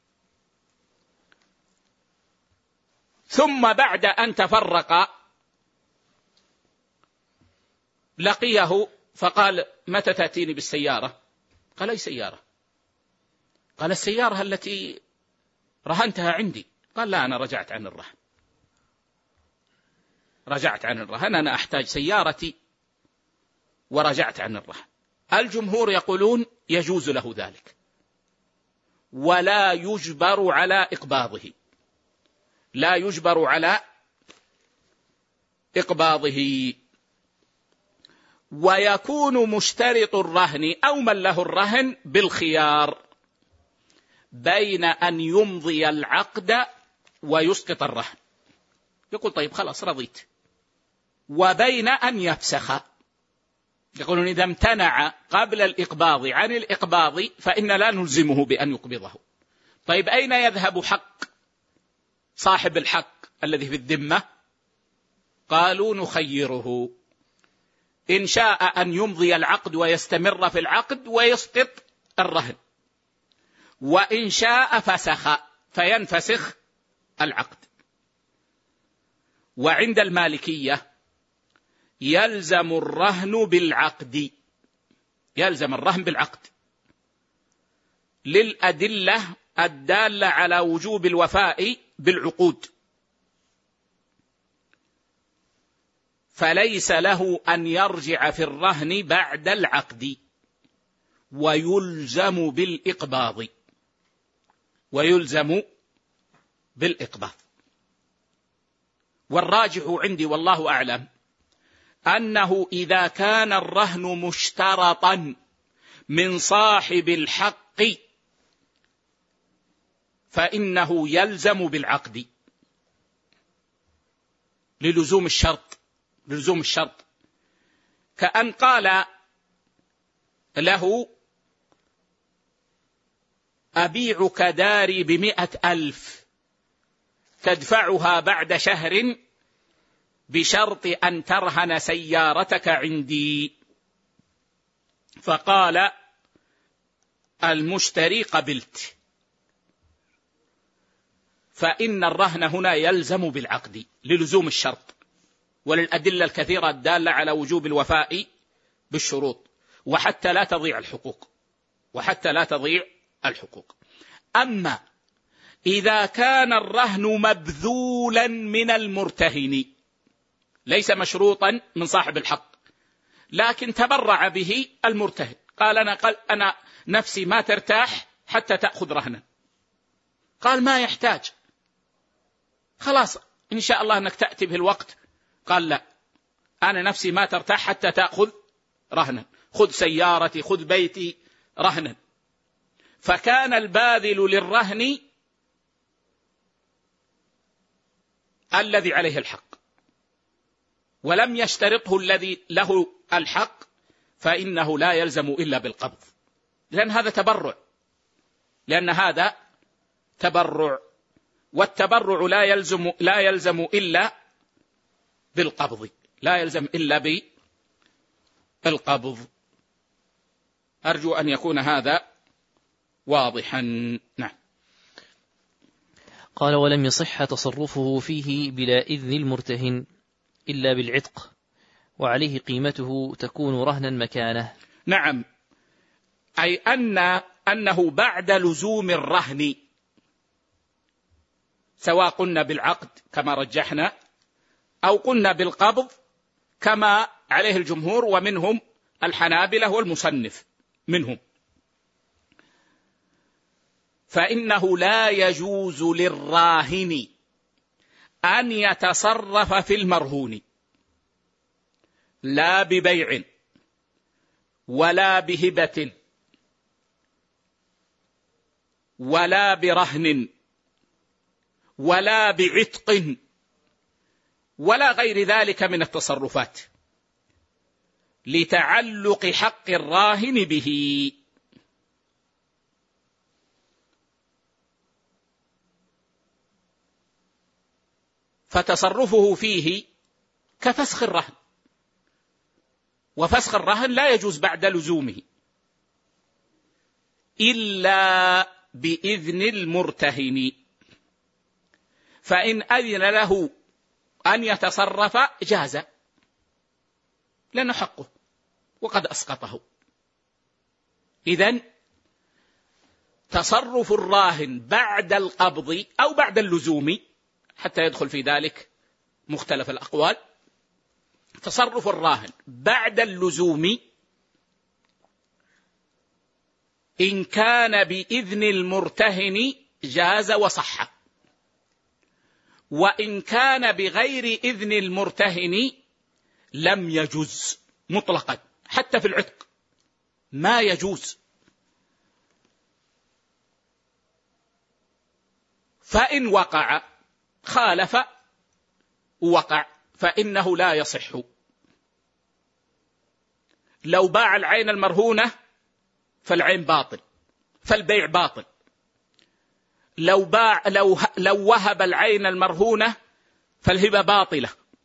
A: ثم بعد أن تفرق لقيه فقال متى تأتيني بالسيارة؟ قال أي سيارة؟ قال السيارة التي رهنتها عندي. قال لا، أنا رجعت عن الرهن، رجعت عن الرهن، أنا أحتاج سيارتي ورجعت عن الرهن. الجمهور يقولون يجوز له ذلك ولا يجبر على إقباضه، لا يجبر على إقباضه. ويكون مشترط الرهن أو من له الرهن بالخيار بين أن يمضي العقد ويسقط الرهن، يقول طيب خلاص رضيت، وبين أن يفسخ. يقولون إذا امتنع قبل الإقباض عن الإقباض فإن لا نلزمه بأن يقبضه. طيب أين يذهب حق صاحب الحق الذي في الذمة؟ قالوا نخيره، إن شاء أن يمضي العقد ويستمر في العقد ويسقط الرهن، وإن شاء فسخ فينفسخ العقد. وعند المالكية يلزم الرهن بالعقد، يلزم الرهن بالعقد للأدلة الدالة على وجوب الوفاء بالعقود، فليس له أن يرجع في الرهن بعد العقد، ويلزم بالإقباض، ويلزم بالإقباض. والراجح عندي والله أعلم أنه إذا كان الرهن مشترطا من صاحب الحق فإنه يلزم بالعقد للزوم الشرط، للزوم الشرط. كأن قال له أبيعك داري بمئة ألف تدفعها بعد شهر بشرط أن ترهن سيارتك عندي. فقال المشتري قبلت، فإن الرهن هنا يلزم بالعقد للزوم الشرط وللأدلة الكثيرة الدالة على وجوب الوفاء بالشروط، وحتى لا تضيع الحقوق، وحتى لا تضيع الحقوق. أما إذا كان الرهن مبذولا من المرتهن، ليس مشروطا من صاحب الحق، لكن تبرع به المرتهن، قال أنا, قال أنا نفسي ما ترتاح حتى تأخذ رهنا، قال ما يحتاج، خلاص إن شاء الله أنك تأتي به الوقت، قال لا أنا نفسي ما ترتاح حتى تأخذ رهنا، خذ سيارتي خذ بيتي رهنا. فكان الباذل للرهن الذي عليه الحق ولم يشترطه الذي له الحق، فإنه لا يلزم إلا بالقبض، لأن هذا تبرع، لأن هذا تبرع، والتبرع لا يلزم لا يلزم إلا بالقبض، لا يلزم إلا بالقبض. أرجو أن يكون هذا واضحا. نعم.
B: قال ولم يصح تصرفه فيه بلا إذن المرتهن إلا بالعتق، وعليه قيمته تكون رهنا مكانه.
A: نعم، أي أن أنه بعد لزوم الرهن، سواء قلنا بالعقد كما رجحنا أو قلنا بالقبض كما عليه الجمهور ومنهم الحنابلة والمصنف منهم، فإنه لا يجوز للراهن أن يتصرف في المرهون لا ببيع ولا بهبة ولا برهن ولا بعتق ولا غير ذلك من التصرفات، لتعلق حق الراهن به. فتصرفه فيه كفسخ الرهن، وفسخ الرهن لا يجوز بعد لزومه إلا بإذن المرتهن، فإن أذن له أن يتصرف جاز لأنه حقه وقد أسقطه. إذن تصرف الراهن بعد القبض أو بعد اللزوم، حتى يدخل في ذلك مختلف الأقوال، تصرف الراهن بعد اللزوم إن كان بإذن المرتهن جاز وصح، وإن كان بغير إذن المرتهن لم يجوز مطلقا، حتى في العتق ما يجوز. فإن وقع خالف وقع فإنه لا يصح. لو باع العين المرهونة فالعين باطل، فالبيع باطل. لو باع لو لو وهب العين المرهونة فالهبة باطلة،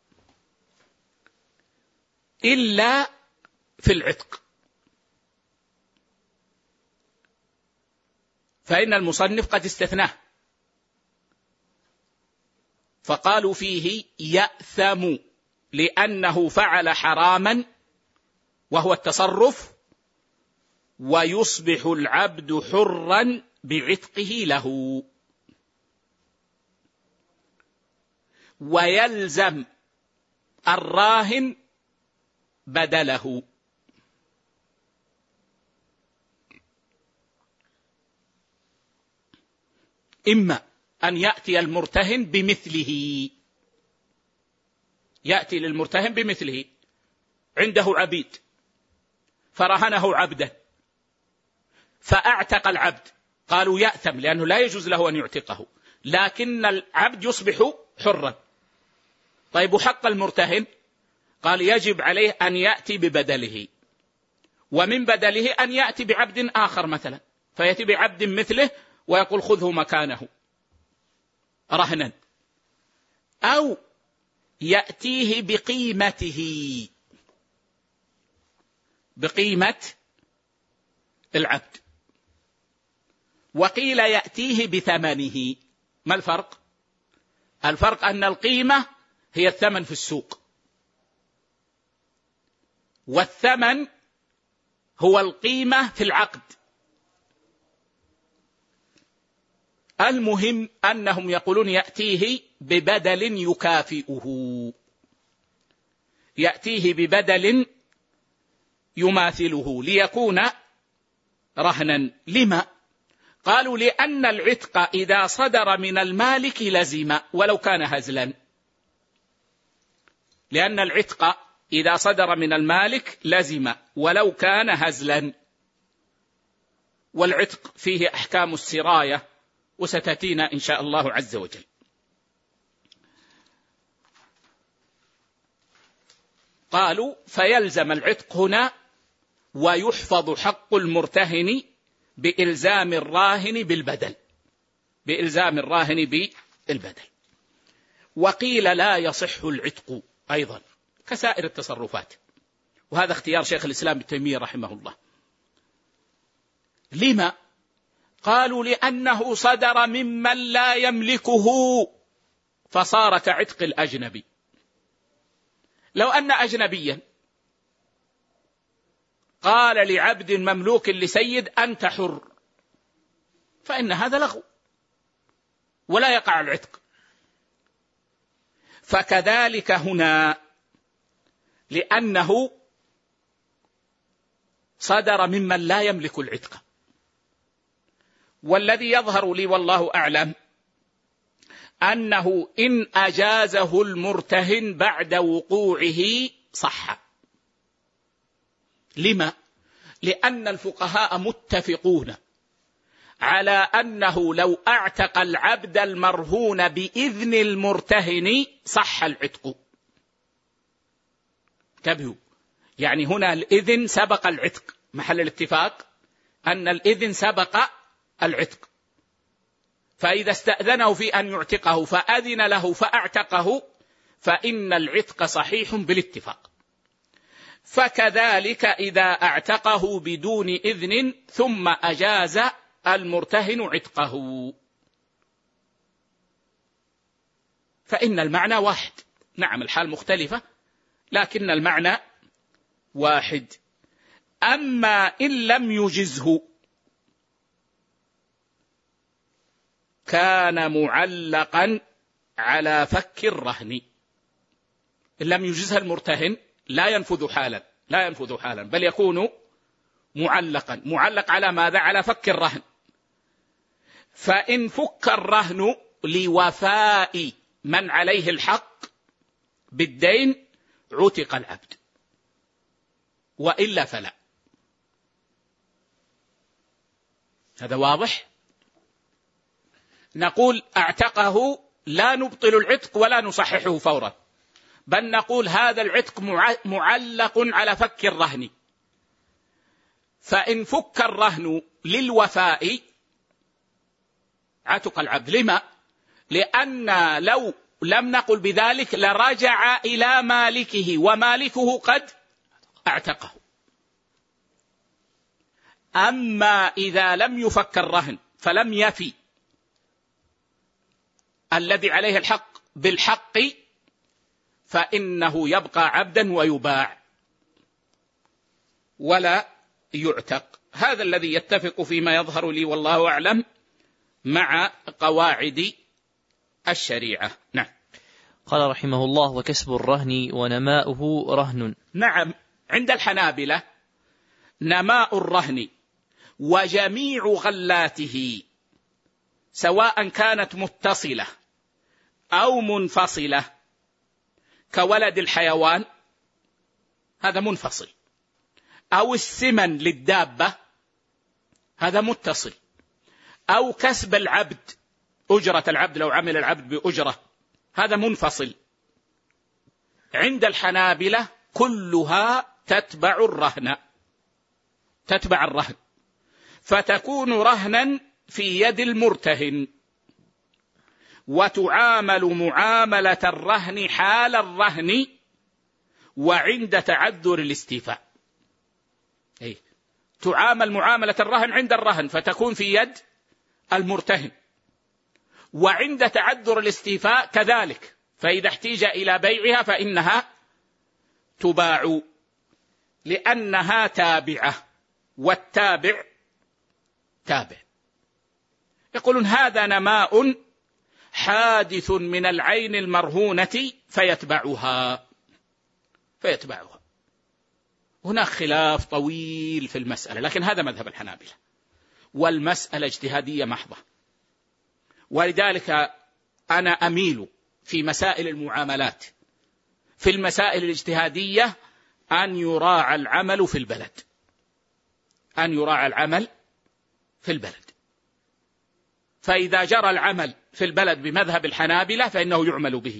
A: إلا في العتق، فإن المصنف قد استثناه، فقالوا فيه يأثم لأنه فعل حراما وهو التصرف، ويصبح العبد حرا بعتقه له، ويلزم الراهن بدله. إما أن يأتي المرتهن بمثله، يأتي للمرتهن بمثله، عنده عبيد فرهنه عبدا فأعتق العبد، قالوا يأثم لأنه لا يجوز له أن يعتقه، لكن العبد يصبح حرا. طيب وحق المرتهن؟ قال يجب عليه أن يأتي ببدله، ومن بدله أن يأتي بعبد آخر مثلا، فيأتي بعبد مثله ويقول خذه مكانه رهنا، أو يأتيه بقيمته، بقيمة العبد. وقيل يأتيه بثمنه. ما الفرق؟ الفرق أن القيمة هي الثمن في السوق، والثمن هو القيمة في العقد. المهم أنهم يقولون يأتيه ببدل يكافئه، يأتيه ببدل يماثله ليكون رهنا. لما؟ قالوا لأن العتق إذا صدر من المالك لزم ولو كان هزلا، لأن العتق إذا صدر من المالك لزم ولو كان هزلا، والعتق فيه أحكام السراية وستأتينا إن شاء الله عز وجل. قالوا فيلزم العتق هنا ويحفظ حق المرتهن بإلزام الراهن بالبدل، بإلزام الراهن بالبدل. وقيل لا يصح العتق أيضا كسائر التصرفات، وهذا اختيار شيخ الإسلام ابن تيمية رحمه الله. لما؟ قالوا لأنه صدر ممن لا يملكه فصار كعتق الأجنبي. لو أن أجنبيا قال لعبد مملوك لسيد أنت حر، فإن هذا لغو ولا يقع العتق. فكذلك هنا لأنه صدر ممن لا يملك العتق. والذي يظهر لي والله أعلم أنه إن أجازه المرتهن بعد وقوعه صح. لما؟ لأن الفقهاء متفقون على أنه لو أعتق العبد المرهون بإذن المرتهن صح العتق. انتبهوا، يعني هنا الإذن سبق العتق، محل الاتفاق أن الإذن سبق العتق. فإذا استأذنه في أن يعتقه فأذن له فأعتقه فإن العتق صحيح بالاتفاق. فكذلك إذا اعتقه بدون إذن ثم أجاز المرتهن عتقه فإن المعنى واحد. نعم الحال مختلفة لكن المعنى واحد. أما إن لم يجزه كان معلقا على فك الرهن. إن لم يجزها المرتهن لا ينفذ حالا لا ينفذ حالا بل يكون معلقا. معلق على ماذا؟ على فك الرهن. فإن فك الرهن لوفاء من عليه الحق بالدين عتق العبد وإلا فلا. هذا واضح؟ نقول اعتقه لا نبطل العتق ولا نصححه فورا بل نقول هذا العتق معلق على فك الرهن. فإن فك الرهن للوفاء عتق العبد. لما؟ لأن لو لم نقل بذلك لرجع إلى مالكه ومالكه قد اعتقه. أما إذا لم يفك الرهن فلم يفي الذي عليه الحق بالحق فإنه يبقى عبدا ويباع ولا يعتق. هذا الذي يتفق فيما يظهر لي والله أعلم مع قواعد الشريعة. نعم.
B: قال رحمه الله: وكسب الرهن ونماؤه رهن.
A: نعم عند الحنابلة نماء الرهن وجميع غلاته سواء كانت متصلة أو منفصلة كولد الحيوان هذا منفصل، أو السمن للدابة هذا متصل، أو كسب العبد أجرة العبد لو عمل العبد بأجرة هذا منفصل. عند الحنابلة كلها تتبع الرهن تتبع الرهن فتكون رهنا في يد المرتهن وتعامل معاملة الرهن حال الرهن وعند تعذر الاستيفاء. أي تعامل معاملة الرهن عند الرهن فتكون في يد المرتهن، وعند تعذر الاستيفاء كذلك، فإذا احتيج إلى بيعها فإنها تباع لأنها تابعة والتابع تابع. يقولون هذا نماء حادث من العين المرهونة فيتبعها فيتبعها. هناك خلاف طويل في المسألة لكن هذا مذهب الحنابلة والمسألة اجتهادية محضة، ولذلك أنا أميل في مسائل المعاملات في المسائل الاجتهادية أن يراعى العمل في البلد أن يراعى العمل في البلد. فإذا جرى العمل في البلد بمذهب الحنابلة فإنه يعمل به،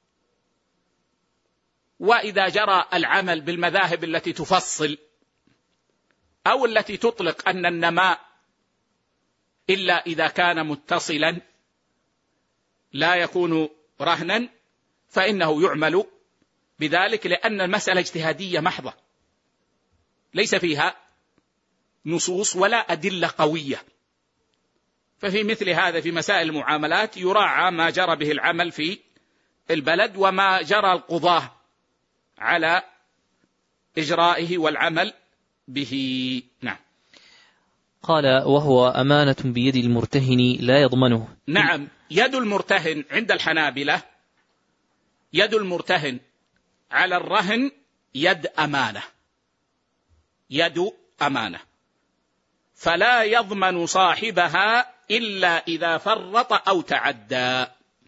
A: وإذا جرى العمل بالمذاهب التي تفصل أو التي تطلق أن النماء إلا إذا كان متصلا لا يكون رهنا فإنه يعمل بذلك، لأن المسألة اجتهادية محضة ليس فيها نصوص ولا أدلة قوية. ففي مثل هذا في مسائل المعاملات يراعى ما جرى به العمل في البلد وما جرى القضاة على إجرائه والعمل به. نعم.
B: قال: وهو أمانة بيد المرتهن لا يضمنه.
A: نعم، يد المرتهن عند الحنابلة يد المرتهن على الرهن يد أمانة يد أمانة فلا يضمن صاحبها إلا إذا فرط أو تعدى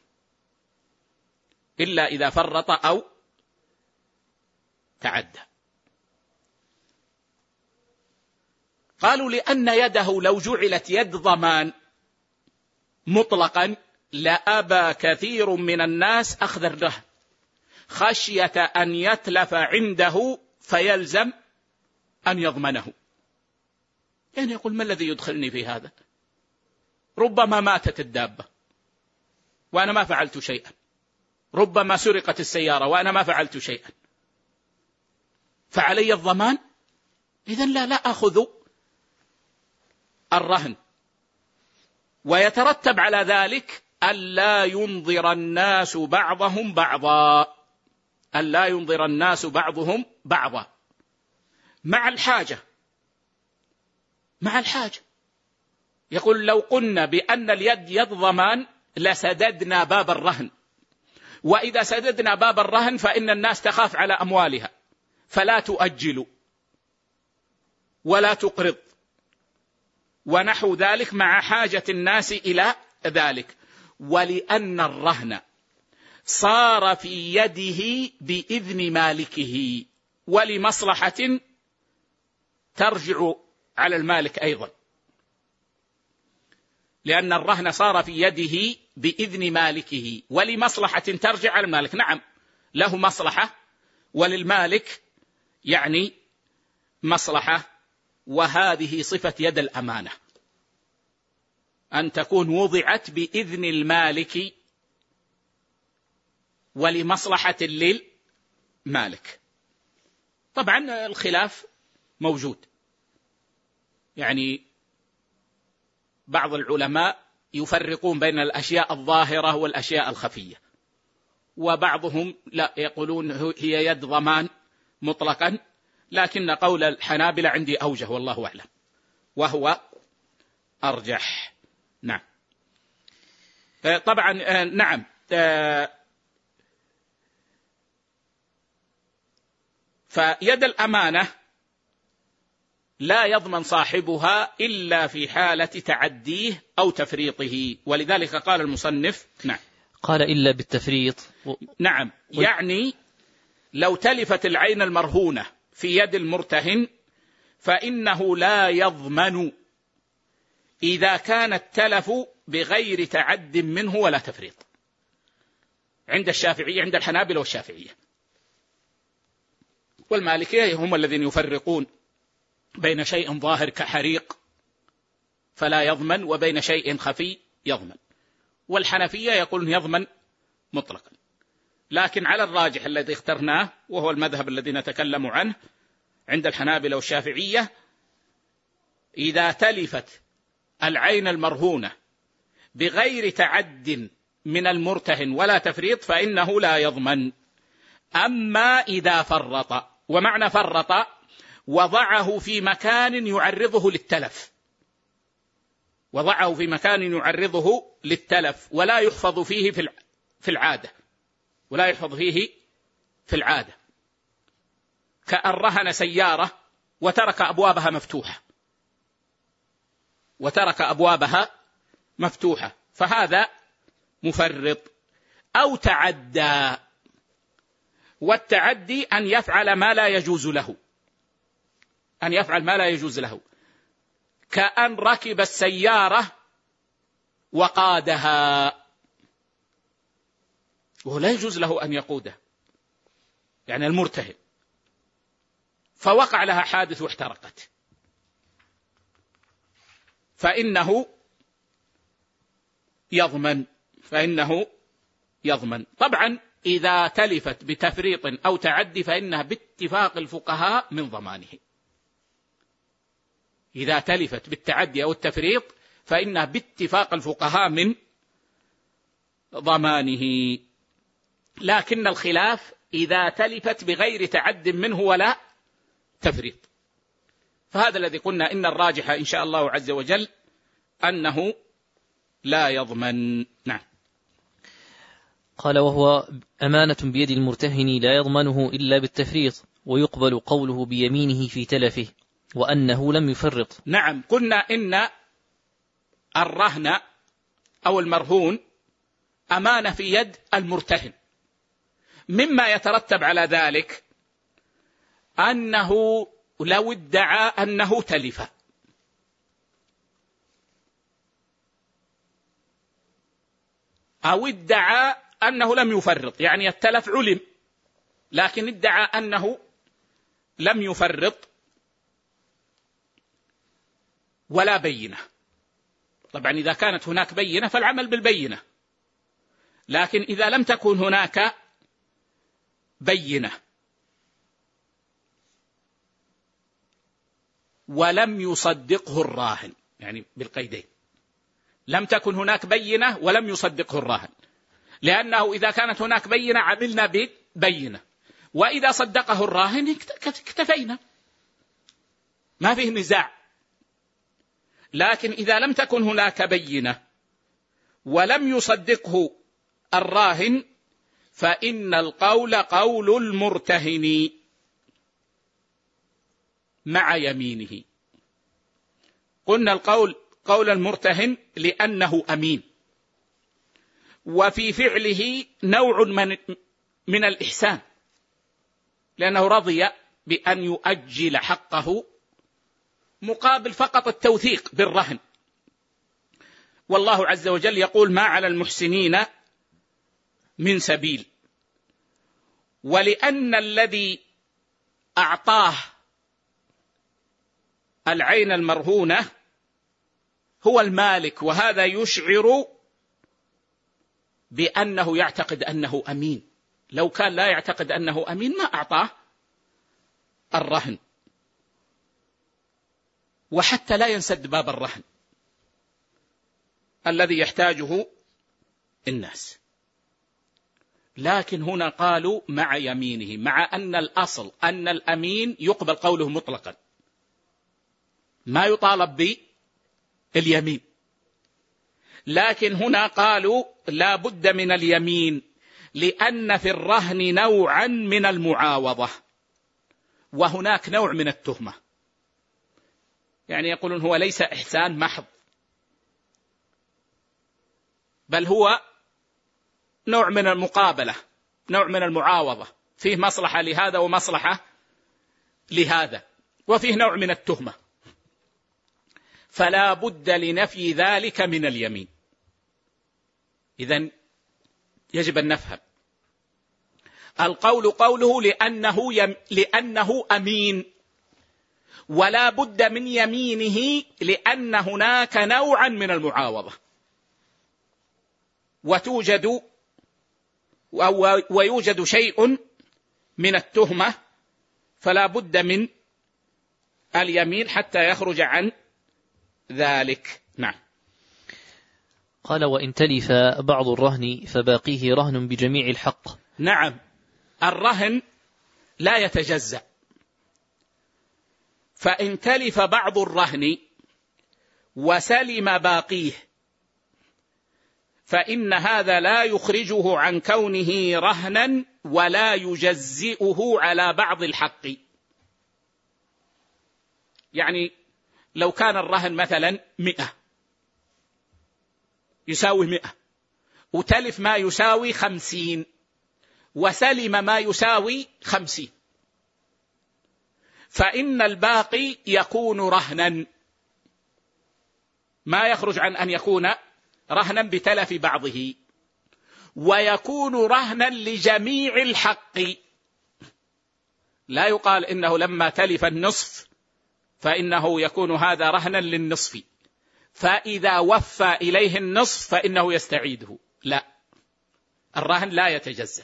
A: إلا إذا فرط أو تعدى. قالوا لأن يده لو جعلت يد ضمان مطلقا لأبى كثير من الناس أخذ الرهن خشية أن يتلف عنده فيلزم أن يضمنه. يعني يقول ما الذي يدخلني في هذا؟ ربما ماتت الدابة وأنا ما فعلت شيئا، ربما سرقت السيارة وأنا ما فعلت شيئا، فعلي الضمان؟ إذن لا لا أخذ الرهن. ويترتب على ذلك ألا ينظر الناس بعضهم بعضا، ألا ينظر الناس بعضهم بعضا مع الحاجة، مع الحاجة. يقول لو قلنا بأن اليد يد ضمان لسددنا باب الرهن، وإذا سددنا باب الرهن فإن الناس تخاف على أموالها فلا تؤجل ولا تقرض ونحو ذلك، مع حاجة الناس إلى ذلك. ولأن الرهن صار في يده بإذن مالكه ولمصلحة ترجع على المالك أيضا، لأن الرهن صار في يده بإذن مالكه ولمصلحة ترجع على المالك. نعم له مصلحة وللمالك يعني مصلحة، وهذه صفة يد الأمانة، أن تكون وضعت بإذن المالك ولمصلحة للمالك. طبعا الخلاف موجود، يعني بعض العلماء يفرقون بين الأشياء الظاهرة والأشياء الخفية، وبعضهم لا يقولون هي يد ضمان مطلقا، لكن قول الحنابلة عندي أوجه والله أعلم وهو أرجح. نعم طبعا نعم فيد الأمانة لا يضمن صاحبها إلا في حالة تعديه أو تفريطه، ولذلك قال المصنف نعم
B: قال إلا بالتفريط و...
A: نعم و... يعني لو تلفت العين المرهونة في يد المرتهن فإنه لا يضمن إذا كان التلف بغير تعد منه ولا تفريط، عند الشافعية، عند الحنابلة والشافعية. والمالكية هم الذين يفرقون بين شيء ظاهر كحريق فلا يضمن وبين شيء خفي يضمن، والحنفية يقولون يضمن مطلقا. لكن على الراجح الذي اخترناه وهو المذهب الذي نتكلم عنه عند الحنابلة والشافعية، إذا تلفت العين المرهونة بغير تعد من المرتهن ولا تفريط فإنه لا يضمن. أما إذا فرط، ومعنى فرط وضعه في مكان يعرضه للتلف، وضعه في مكان يعرضه للتلف ولا يحفظ فيه في العادة، ولا يحفظ فيه في العادة، كأن رهن سيارة وترك أبوابها مفتوحة وترك أبوابها مفتوحة فهذا مفرط. أو تعدى، والتعدي أن يفعل ما لا يجوز له، أن يفعل ما لا يجوز له، كأن ركب السيارة وقادها وهو لا يجوز له أن يقودها، يعني المرتهن، فوقع لها حادث واحترقت، فإنه يضمن فإنه يضمن. طبعا إذا تلفت بتفريط أو تعدي فإنها باتفاق الفقهاء من ضمانه، إذا تلفت بالتعدي أو التفريط فإنها باتفاق الفقهاء من ضمانه. لكن الخلاف إذا تلفت بغير تعد منه ولا تفريط، فهذا الذي قلنا إن الراجح إن شاء الله عز وجل أنه لا يضمن. نعم.
B: قال وهو أمانة بيد المرتهن لا يضمنه إلا بالتفريط، ويقبل قوله بيمينه في تلفه وأنه لم يفرط.
A: نعم قلنا إن الرهن أو المرهون أمانة في يد المرتهن، مما يترتب على ذلك أنه لو ادعى أنه تلف أو ادعى أنه لم يفرط، يعني التلف علم لكن ادعى أنه لم يفرط ولا بينة، طبعا إذا كانت هناك بينة فالعمل بالبينة، لكن إذا لم تكن هناك بينة ولم يصدقه الراهن، يعني بالقيدين، لم تكن هناك بينة ولم يصدقه الراهن، لأنه إذا كانت هناك بينة عملنا ببينة، وإذا صدقه الراهن اكتفينا، ما فيه نزاع. لكن إذا لم تكن هناك بينة ولم يصدقه الراهن فإن القول قول المرتهن مع يمينه. قلنا القول قول المرتهن لأنه أمين، وفي فعله نوع من, من الإحسان، لأنه رضي بأن يؤجل حقه مقابل فقط التوثيق بالرهن. والله عز وجل يقول ما على المحسنين من سبيل. ولأن الذي أعطاه العين المرهونة هو المالك، وهذا يشعر بأنه يعتقد أنه أمين، لو كان لا يعتقد أنه أمين ما أعطاه الرهن. وحتى لا ينسد باب الرهن الذي يحتاجه الناس. لكن هنا قالوا مع يمينه، مع أن الأصل أن الأمين يقبل قوله مطلقا، ما يطالب باليمين، لكن هنا قالوا لا بد من اليمين، لأن في الرهن نوعا من المعاوضة وهناك نوع من التهمة. يعني يقولون هو ليس إحسان محض، بل هو نوع من المقابلة، نوع من المعاوضة، فيه مصلحة لهذا ومصلحة لهذا، وفيه نوع من التهمة، فلا بد لنفي ذلك من اليمين. إذن يجب أن نفهم القول قوله لأنه, يم لأنه أمين، ولا بد من يمينه لأن هناك نوعا من المعاوضة وتوجد ويوجد شيء من التهمة، فلا بد من اليمين حتى يخرج عن ذلك. نعم.
B: قال وإن تلف بعض الرهن فباقيه رهن بجميع الحق.
A: نعم، الرهن لا يتجزأ، فإن تلف بعض الرهن وسلم باقيه فإن هذا لا يخرجه عن كونه رهنا ولا يجزئه على بعض الحق. يعني لو كان الرهن مثلا مئة يساوي مئة، وتلف ما يساوي خمسين، وسلم ما يساوي خمسين، فإن الباقي يكون رهنا، ما يخرج عن أن يكون رهنا بتلف بعضه، ويكون رهنا لجميع الحق. لا يقال إنه لما تلف النصف فإنه يكون هذا رهنا للنصف، فإذا وفى إليه النصف فإنه يستعيده. لا، الرهن لا يتجزأ.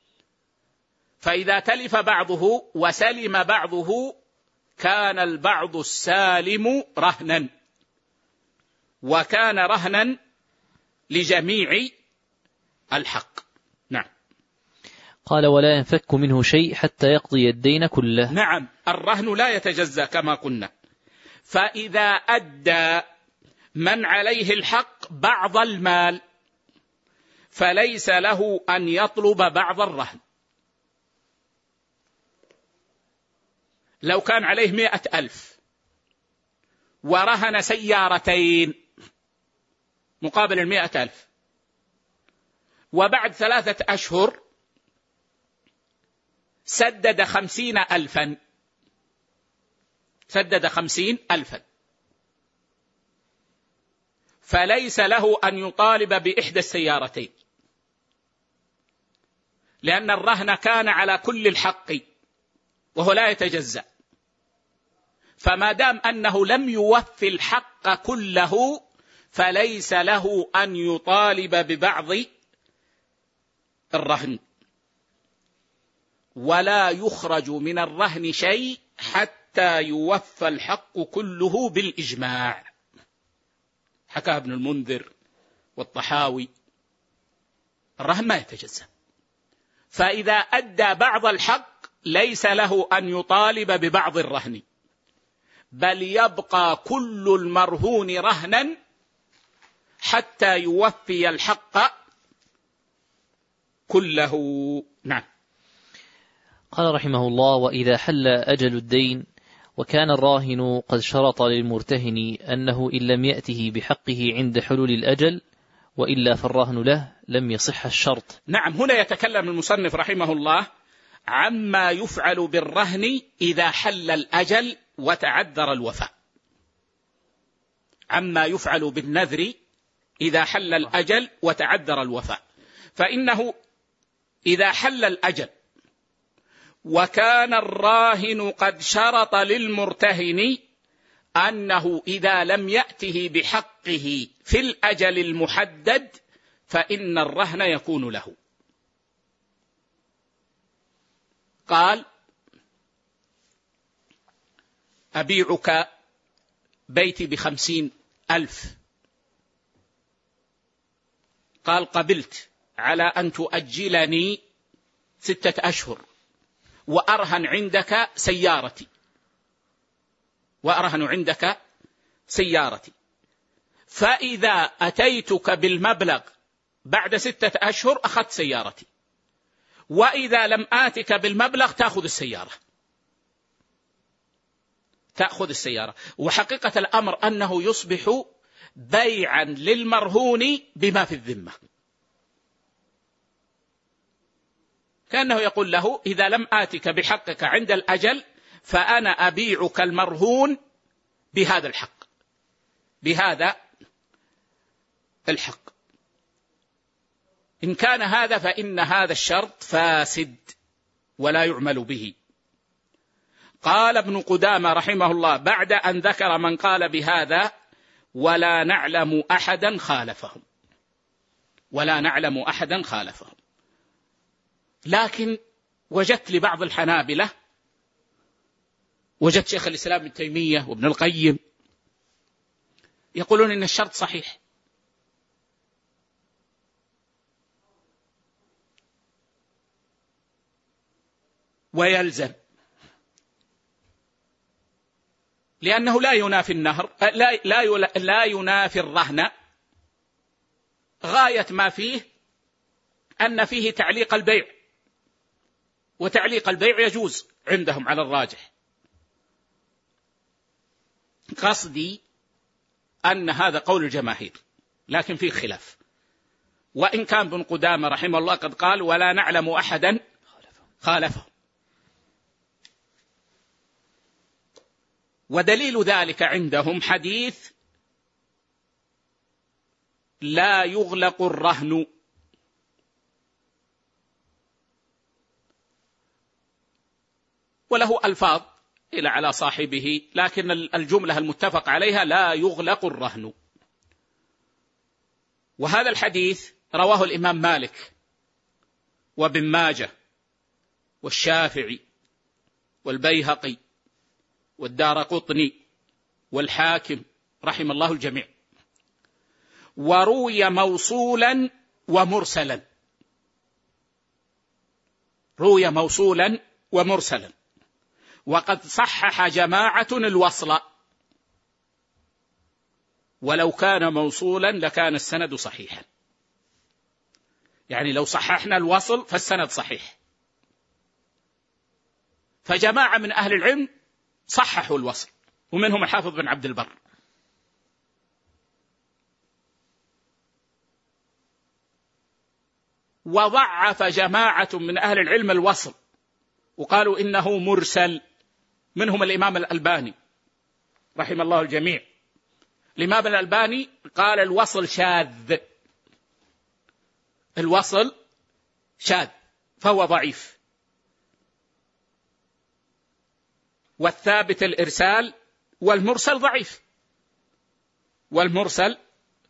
A: فإذا تلف بعضه وسلم بعضه كان البعض السالم رهنا، وكان رهنا لجميع الحق. نعم.
B: قال ولا ينفك منه شيء حتى يقضي الدين كله.
A: نعم، الرهن لا يتجزأ كما قلنا. فإذا أدى من عليه الحق بعض المال فليس له أن يطلب بعض الرهن. لو كان عليه مئة ألف ورهن سيارتين مقابل المئة ألف، وبعد ثلاثة أشهر سدد خمسين ألفا سدد خمسين ألفا فليس له أن يطالب بإحدى السيارتين، لأن الرهن كان على كل الحق وهو لا يتجزأ. فما دام أنه لم يوفي الحق كله فليس له أن يطالب ببعض الرهن، ولا يخرج من الرهن شيء حتى يوفى الحق كله بالإجماع. حكى ابن المنذر والطحاوي الرهن ما يتجزأ، فإذا أدى بعض الحق ليس له أن يطالب ببعض الرهن، بل يبقى كل المرهون رهنا حتى يوفي الحق كله. نعم.
B: قال رحمه الله: وإذا حل أجل الدين وكان الراهن قد شرط للمرتهن أنه إن لم يأته بحقه عند حلول الأجل وإلا فالرهن له لم يصح الشرط.
A: نعم، هنا يتكلم المصنف رحمه الله عما يفعل بالرهن إذا حل الأجل وتعذر الوفاء. عما يفعل بالنذر إذا حل الأجل وتعذر الوفاء، فإنه إذا حل الأجل وكان الراهن قد شرط للمرتهن أنه إذا لم يأته بحقه في الأجل المحدد فإن الرهن يكون له. قال: أبيعك بيتي بخمسين ألف. قال: قبلت على أن تؤجلني ستة أشهر وأرهن عندك سيارتي وأرهن عندك سيارتي فإذا أتيتك بالمبلغ بعد ستة أشهر أخذت سيارتي، وإذا لم آتك بالمبلغ تأخذ السيارة تأخذ السيارة وحقيقة الأمر أنه يصبح بيعا للمرهون بما في الذمة، كأنه يقول له: إذا لم آتك بحقك عند الأجل فأنا أبيعك المرهون بهذا الحق بهذا الحق. إن كان هذا فإن هذا الشرط فاسد ولا يعمل به. قال ابن قدامة رحمه الله بعد أن ذكر من قال بهذا: ولا نعلم أحدا خالفهم ولا نعلم أحدا خالفهم لكن وجدت لبعض الحنابلة، وجدت شيخ الإسلام ابن تيمية وابن القيم يقولون إن الشرط صحيح، ويلزم، لأنه لا ينافي النهر لا, لا, لا ينافي الرهن، غاية ما فيه أن فيه تعليق البيع، وتعليق البيع يجوز عندهم على الراجح. قصدي أن هذا قول الجماهير لكن فيه خلاف، وإن كان ابن قدامة رحمه الله قد قال: ولا نعلم أحدا خالفه. ودليل ذلك عندهم حديث: لا يغلق الرهن، وله ألفاظ إلى على صاحبه، لكن الجملة المتفق عليها لا يغلق الرهن. وهذا الحديث رواه الإمام مالك وابن ماجه والشافعي والبيهقي والدارقطني والحاكم رحم الله الجميع، وروي موصولا ومرسلا روي موصولا ومرسلا وقد صحح جماعة الوصل، ولو كان موصولا لكان السند صحيحا، يعني لو صححنا الوصل فالسند صحيح. فجماعة من أهل العلم صححوا الوصل، ومنهم الحافظ بن عبد البر. وضعف جماعة من أهل العلم الوصل وقالوا إنه مرسل، منهم الإمام الألباني رحم الله الجميع. الإمام الألباني قال الوصل شاذ، الوصل شاذ فهو ضعيف، والثابت الإرسال، والمرسل ضعيف والمرسل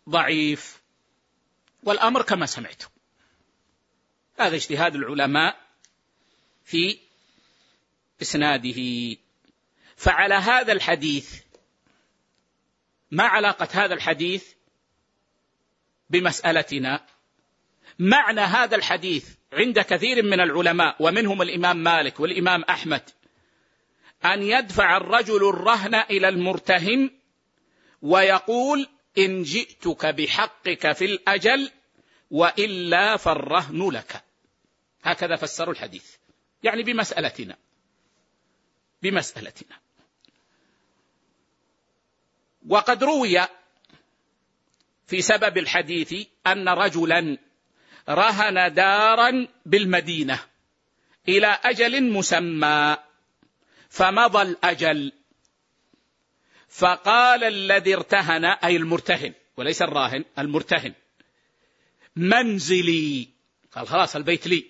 A: ضعيف، والأمر كما سمعتم. هذا اجتهاد العلماء في إسناده. فعلى هذا الحديث، ما علاقة هذا الحديث بمسألتنا؟ معنى هذا الحديث عند كثير من العلماء ومنهم الإمام مالك والإمام أحمد أن يدفع الرجل الرهن إلى المرتهن ويقول: إن جئتك بحقك في الأجل وإلا فالرهن لك. هكذا فسروا الحديث، يعني بمسألتنا بمسألتنا وقد روي في سبب الحديث أن رجلا رهن دارا بالمدينة إلى أجل مسمى، فمضى الأجل، فقال الذي ارتهن، أي المرتهن وليس الراهن، المرتهن: منزلي. قال: خلاص البيت لي.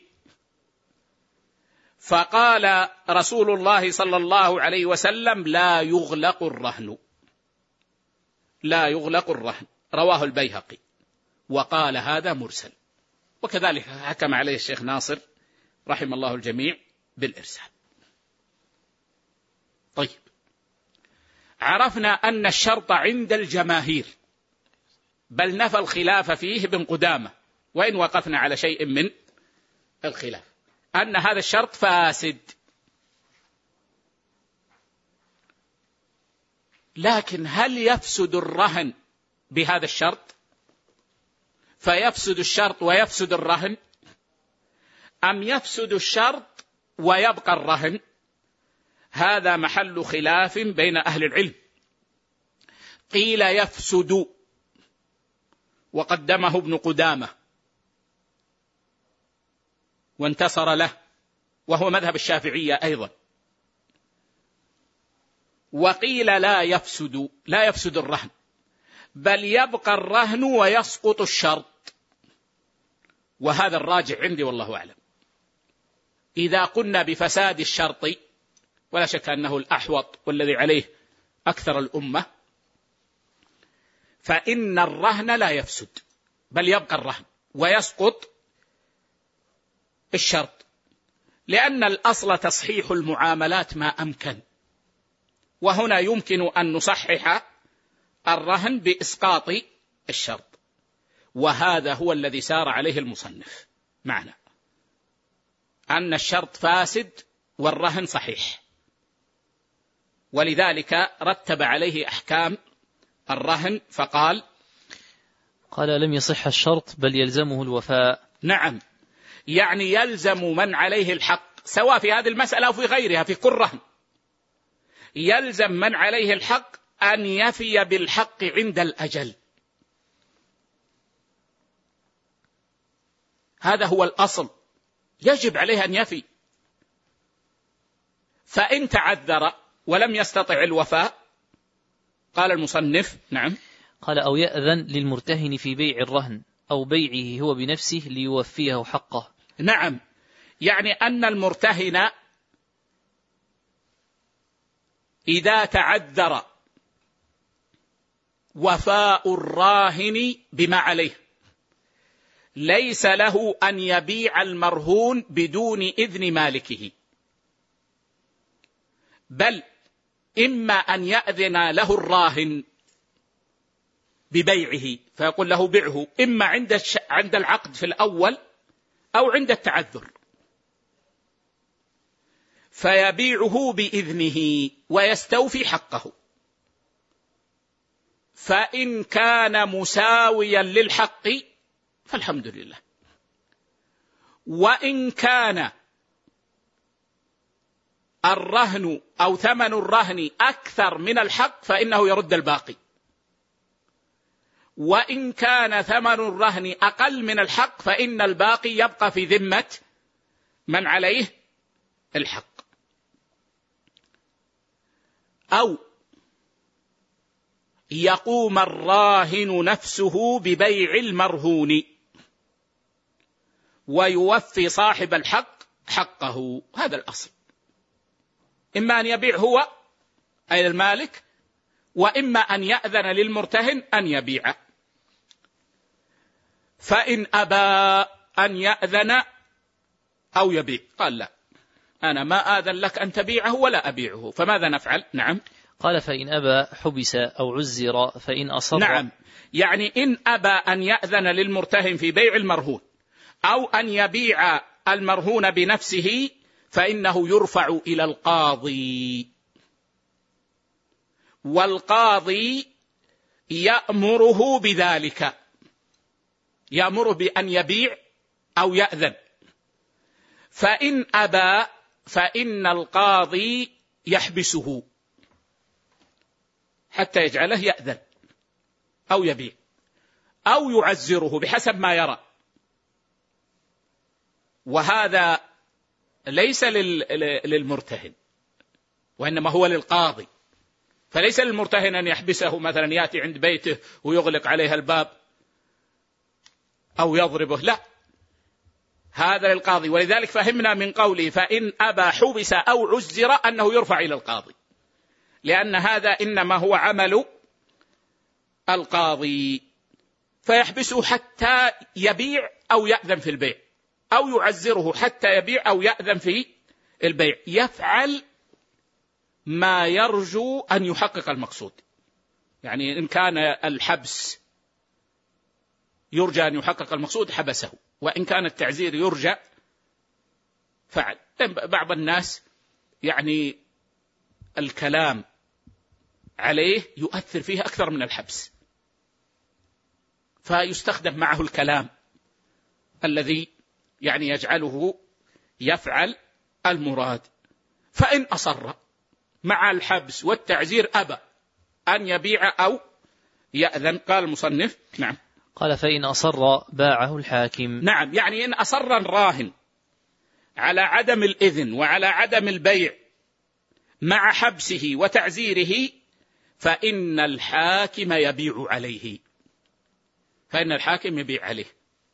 A: فقال رسول الله صلى الله عليه وسلم: لا يغلق الرهن، لا يغلق الرهن. رواه البيهقي وقال: هذا مرسل. وكذلك حكم عليه الشيخ ناصر رحم الله الجميع بالإرسال. طيب، عرفنا أن الشرط عند الجماهير، بل نفى الخلاف فيه ابن قدامة، وإن وقفنا على شيء من الخلاف، أن هذا الشرط فاسد. لكن هل يفسد الرهن بهذا الشرط، فيفسد الشرط ويفسد الرهن، أم يفسد الشرط ويبقى الرهن؟ هذا محل خلاف بين أهل العلم. قيل يفسد وقدمه ابن قدامة وانتصر له، وهو مذهب الشافعية أيضا. وقيل لا يفسد، لا يفسد الرهن، بل يبقى الرهن ويسقط الشرط، وهذا الراجع عندي والله أعلم. إذا قلنا بفساد الشرط، ولا شك أنه الأحوط والذي عليه أكثر الأمة، فإن الرهن لا يفسد، بل يبقى الرهن ويسقط الشرط، لأن الأصل تصحيح المعاملات ما أمكن، وهنا يمكن أن نصحح الرهن بإسقاط الشرط، وهذا هو الذي سار عليه المصنف معنا، أن الشرط فاسد والرهن صحيح، ولذلك رتب عليه أحكام الرهن فقال:
B: قال: لم يصح الشرط بل يلزمه الوفاء.
A: نعم، يعني يلزم من عليه الحق، سواء في هذه المسألة أو في غيرها، في كل رهن يلزم من عليه الحق أن يفي بالحق عند الأجل. هذا هو الأصل، يجب عليه أن يفي. فإن تعذر ولم يستطع الوفاء، قال المصنف: نعم،
B: قال: أو يأذن للمرتهن في بيع الرهن أو بيعه هو بنفسه ليوفيه حقه.
A: نعم، يعني أن المرتهن إذا تعذر وفاء الراهن بما عليه، ليس له أن يبيع المرهون بدون إذن مالكه، بل إما أن يأذن له الراهن ببيعه فيقول له بعه، إما عند عند العقد في الأول أو عند التعذر، فيبيعه بإذنه ويستوفي حقه. فإن كان مساويا للحق فالحمد لله، وإن كان الرهن أو ثمن الرهن أكثر من الحق فإنه يرد الباقي، وإن كان ثمن الرهن أقل من الحق فإن الباقي يبقى في ذمة من عليه الحق. أو يقوم الراهن نفسه ببيع المرهون ويوفي صاحب الحق حقه، هذا الأصل. إما أن يبيع هو أي المالك، وإما أن يأذن للمرتهن أن يبيع. فإن أبى أن يأذن أو يبيع، قال لا، أنا ما آذن لك أن تبيعه ولا أبيعه، فماذا نفعل؟ نعم.
B: قال فإن أبى حبس أو عزر فإن أصر.
A: نعم، يعني إن أبى أن يأذن للمرتهن في بيع المرهون أو أن يبيع المرهون بنفسه فإنه يرفع إلى القاضي، والقاضي يأمره بذلك، يأمره بأن يبيع أو يأذن. فإن أبى فإن القاضي يحبسه حتى يجعله يأذن أو يبيع أو يعزره بحسب ما يرى. وهذا ليس للمرتهن وإنما هو للقاضي، فليس للمرتهن أن يحبسه، مثلا يأتي عند بيته ويغلق عليها الباب أو يضربه، لا، هذا للقاضي. ولذلك فهمنا من قوله فإن أبى حبس أو عزر أنه يرفع إلى القاضي، لأن هذا إنما هو عمل القاضي، فيحبسه حتى يبيع أو يأذن في البيع، أو يعزره حتى يبيع أو يأذن في البيع، يفعل ما يرجو أن يحقق المقصود. يعني إن كان الحبس يرجى أن يحقق المقصود حبسه، وإن كان التعزير يرجى فعل. بعض الناس يعني الكلام عليه يؤثر فيه أكثر من الحبس، فيستخدم معه الكلام الذي يعني يجعله يفعل المراد. فإن أصر مع الحبس والتعزير أبى أن يبيع أو يأذن، قال المصنف نعم.
B: قال فإن أصر باعه الحاكم.
A: نعم، يعني إن أصر الراهن على عدم الإذن وعلى عدم البيع مع حبسه وتعزيره فإن الحاكم يبيع عليه، فإن الحاكم يبيع عليه،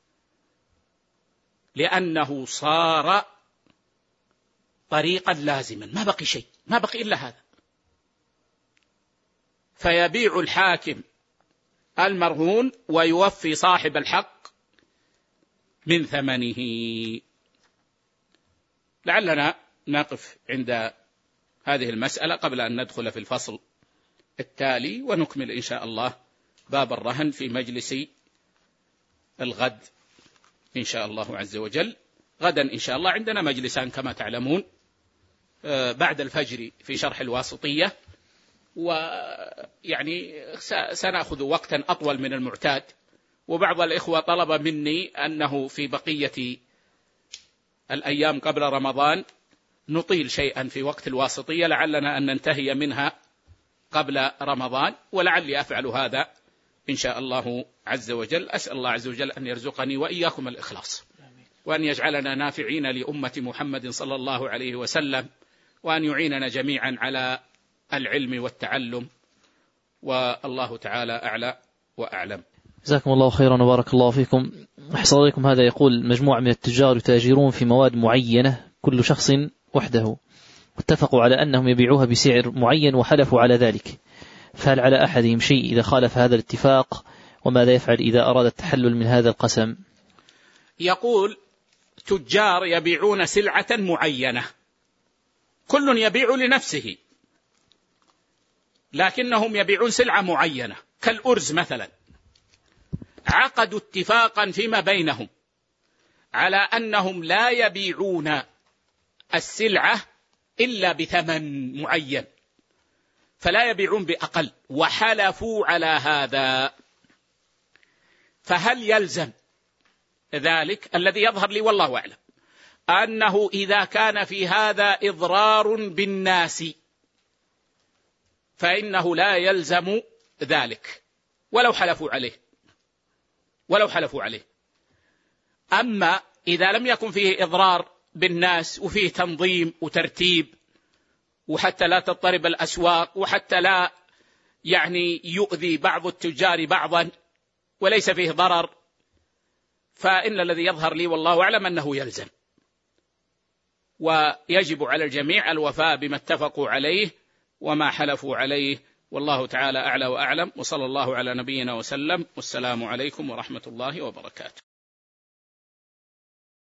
A: لأنه صار طريقا لازما، ما بقي شيء، ما بقي إلا هذا، فيبيع الحاكم المرهون ويوفي صاحب الحق من ثمنه. لعلنا نقف عند هذه المسألة قبل أن ندخل في الفصل التالي، ونكمل إن شاء الله باب الرهن في مجلس الغد إن شاء الله عز وجل. غدا إن شاء الله عندنا مجلسان كما تعلمون، بعد الفجر في شرح الواسطية، ويعني سنأخذ وقتا أطول من المعتاد، وبعض الإخوة طلب مني أنه في بقية الأيام قبل رمضان نطيل شيئا في وقت الواسطية، لعلنا أن ننتهي منها قبل رمضان، ولعلي أفعل هذا إن شاء الله عز وجل. أسأل الله عز وجل أن يرزقني وإياكم الإخلاص، وأن يجعلنا نافعين لأمة محمد صلى الله عليه وسلم، وأن يعيننا جميعا على العلم والتعلم، والله تعالى أعلى وأعلم.
B: جزاكم الله خيرا وبارك الله فيكم. أحسن عليكم. هذا يقول مجموعة من التجار يتاجرون في مواد معينة كل شخص وحده، واتفقوا على أنهم يبيعوها بسعر معين وحلفوا على ذلك، فهل على أحدهم شيء إذا خالف هذا الاتفاق؟ وماذا يفعل إذا أراد التحلل من هذا القسم؟
A: يقول تجار يبيعون سلعة معينة، كل يبيع لنفسه، لكنهم يبيعون سلعة معينة كالأرز مثلا، عقدوا اتفاقا فيما بينهم على أنهم لا يبيعون السلعة إلا بثمن معين، فلا يبيعون بأقل، وحلفوا على هذا، فهل يلزم ذلك؟ الذي يظهر لي والله أعلم أنه إذا كان في هذا إضرار بالناس فإنه لا يلزم ذلك ولو حلفوا عليه، ولو حلفوا عليه. أما إذا لم يكن فيه إضرار بالناس وفيه تنظيم وترتيب، وحتى لا تضطرب الأسواق، وحتى لا يعني يؤذي بعض التجار بعضا، وليس فيه ضرر، فإن الذي يظهر لي والله أعلم أنه يلزم، ويجب على الجميع الوفاء بما اتفقوا عليه وما حلفوا عليه، والله تعالى أعلى وأعلم، وصلى الله على نبينا وسلم، والسلام عليكم ورحمة الله وبركاته.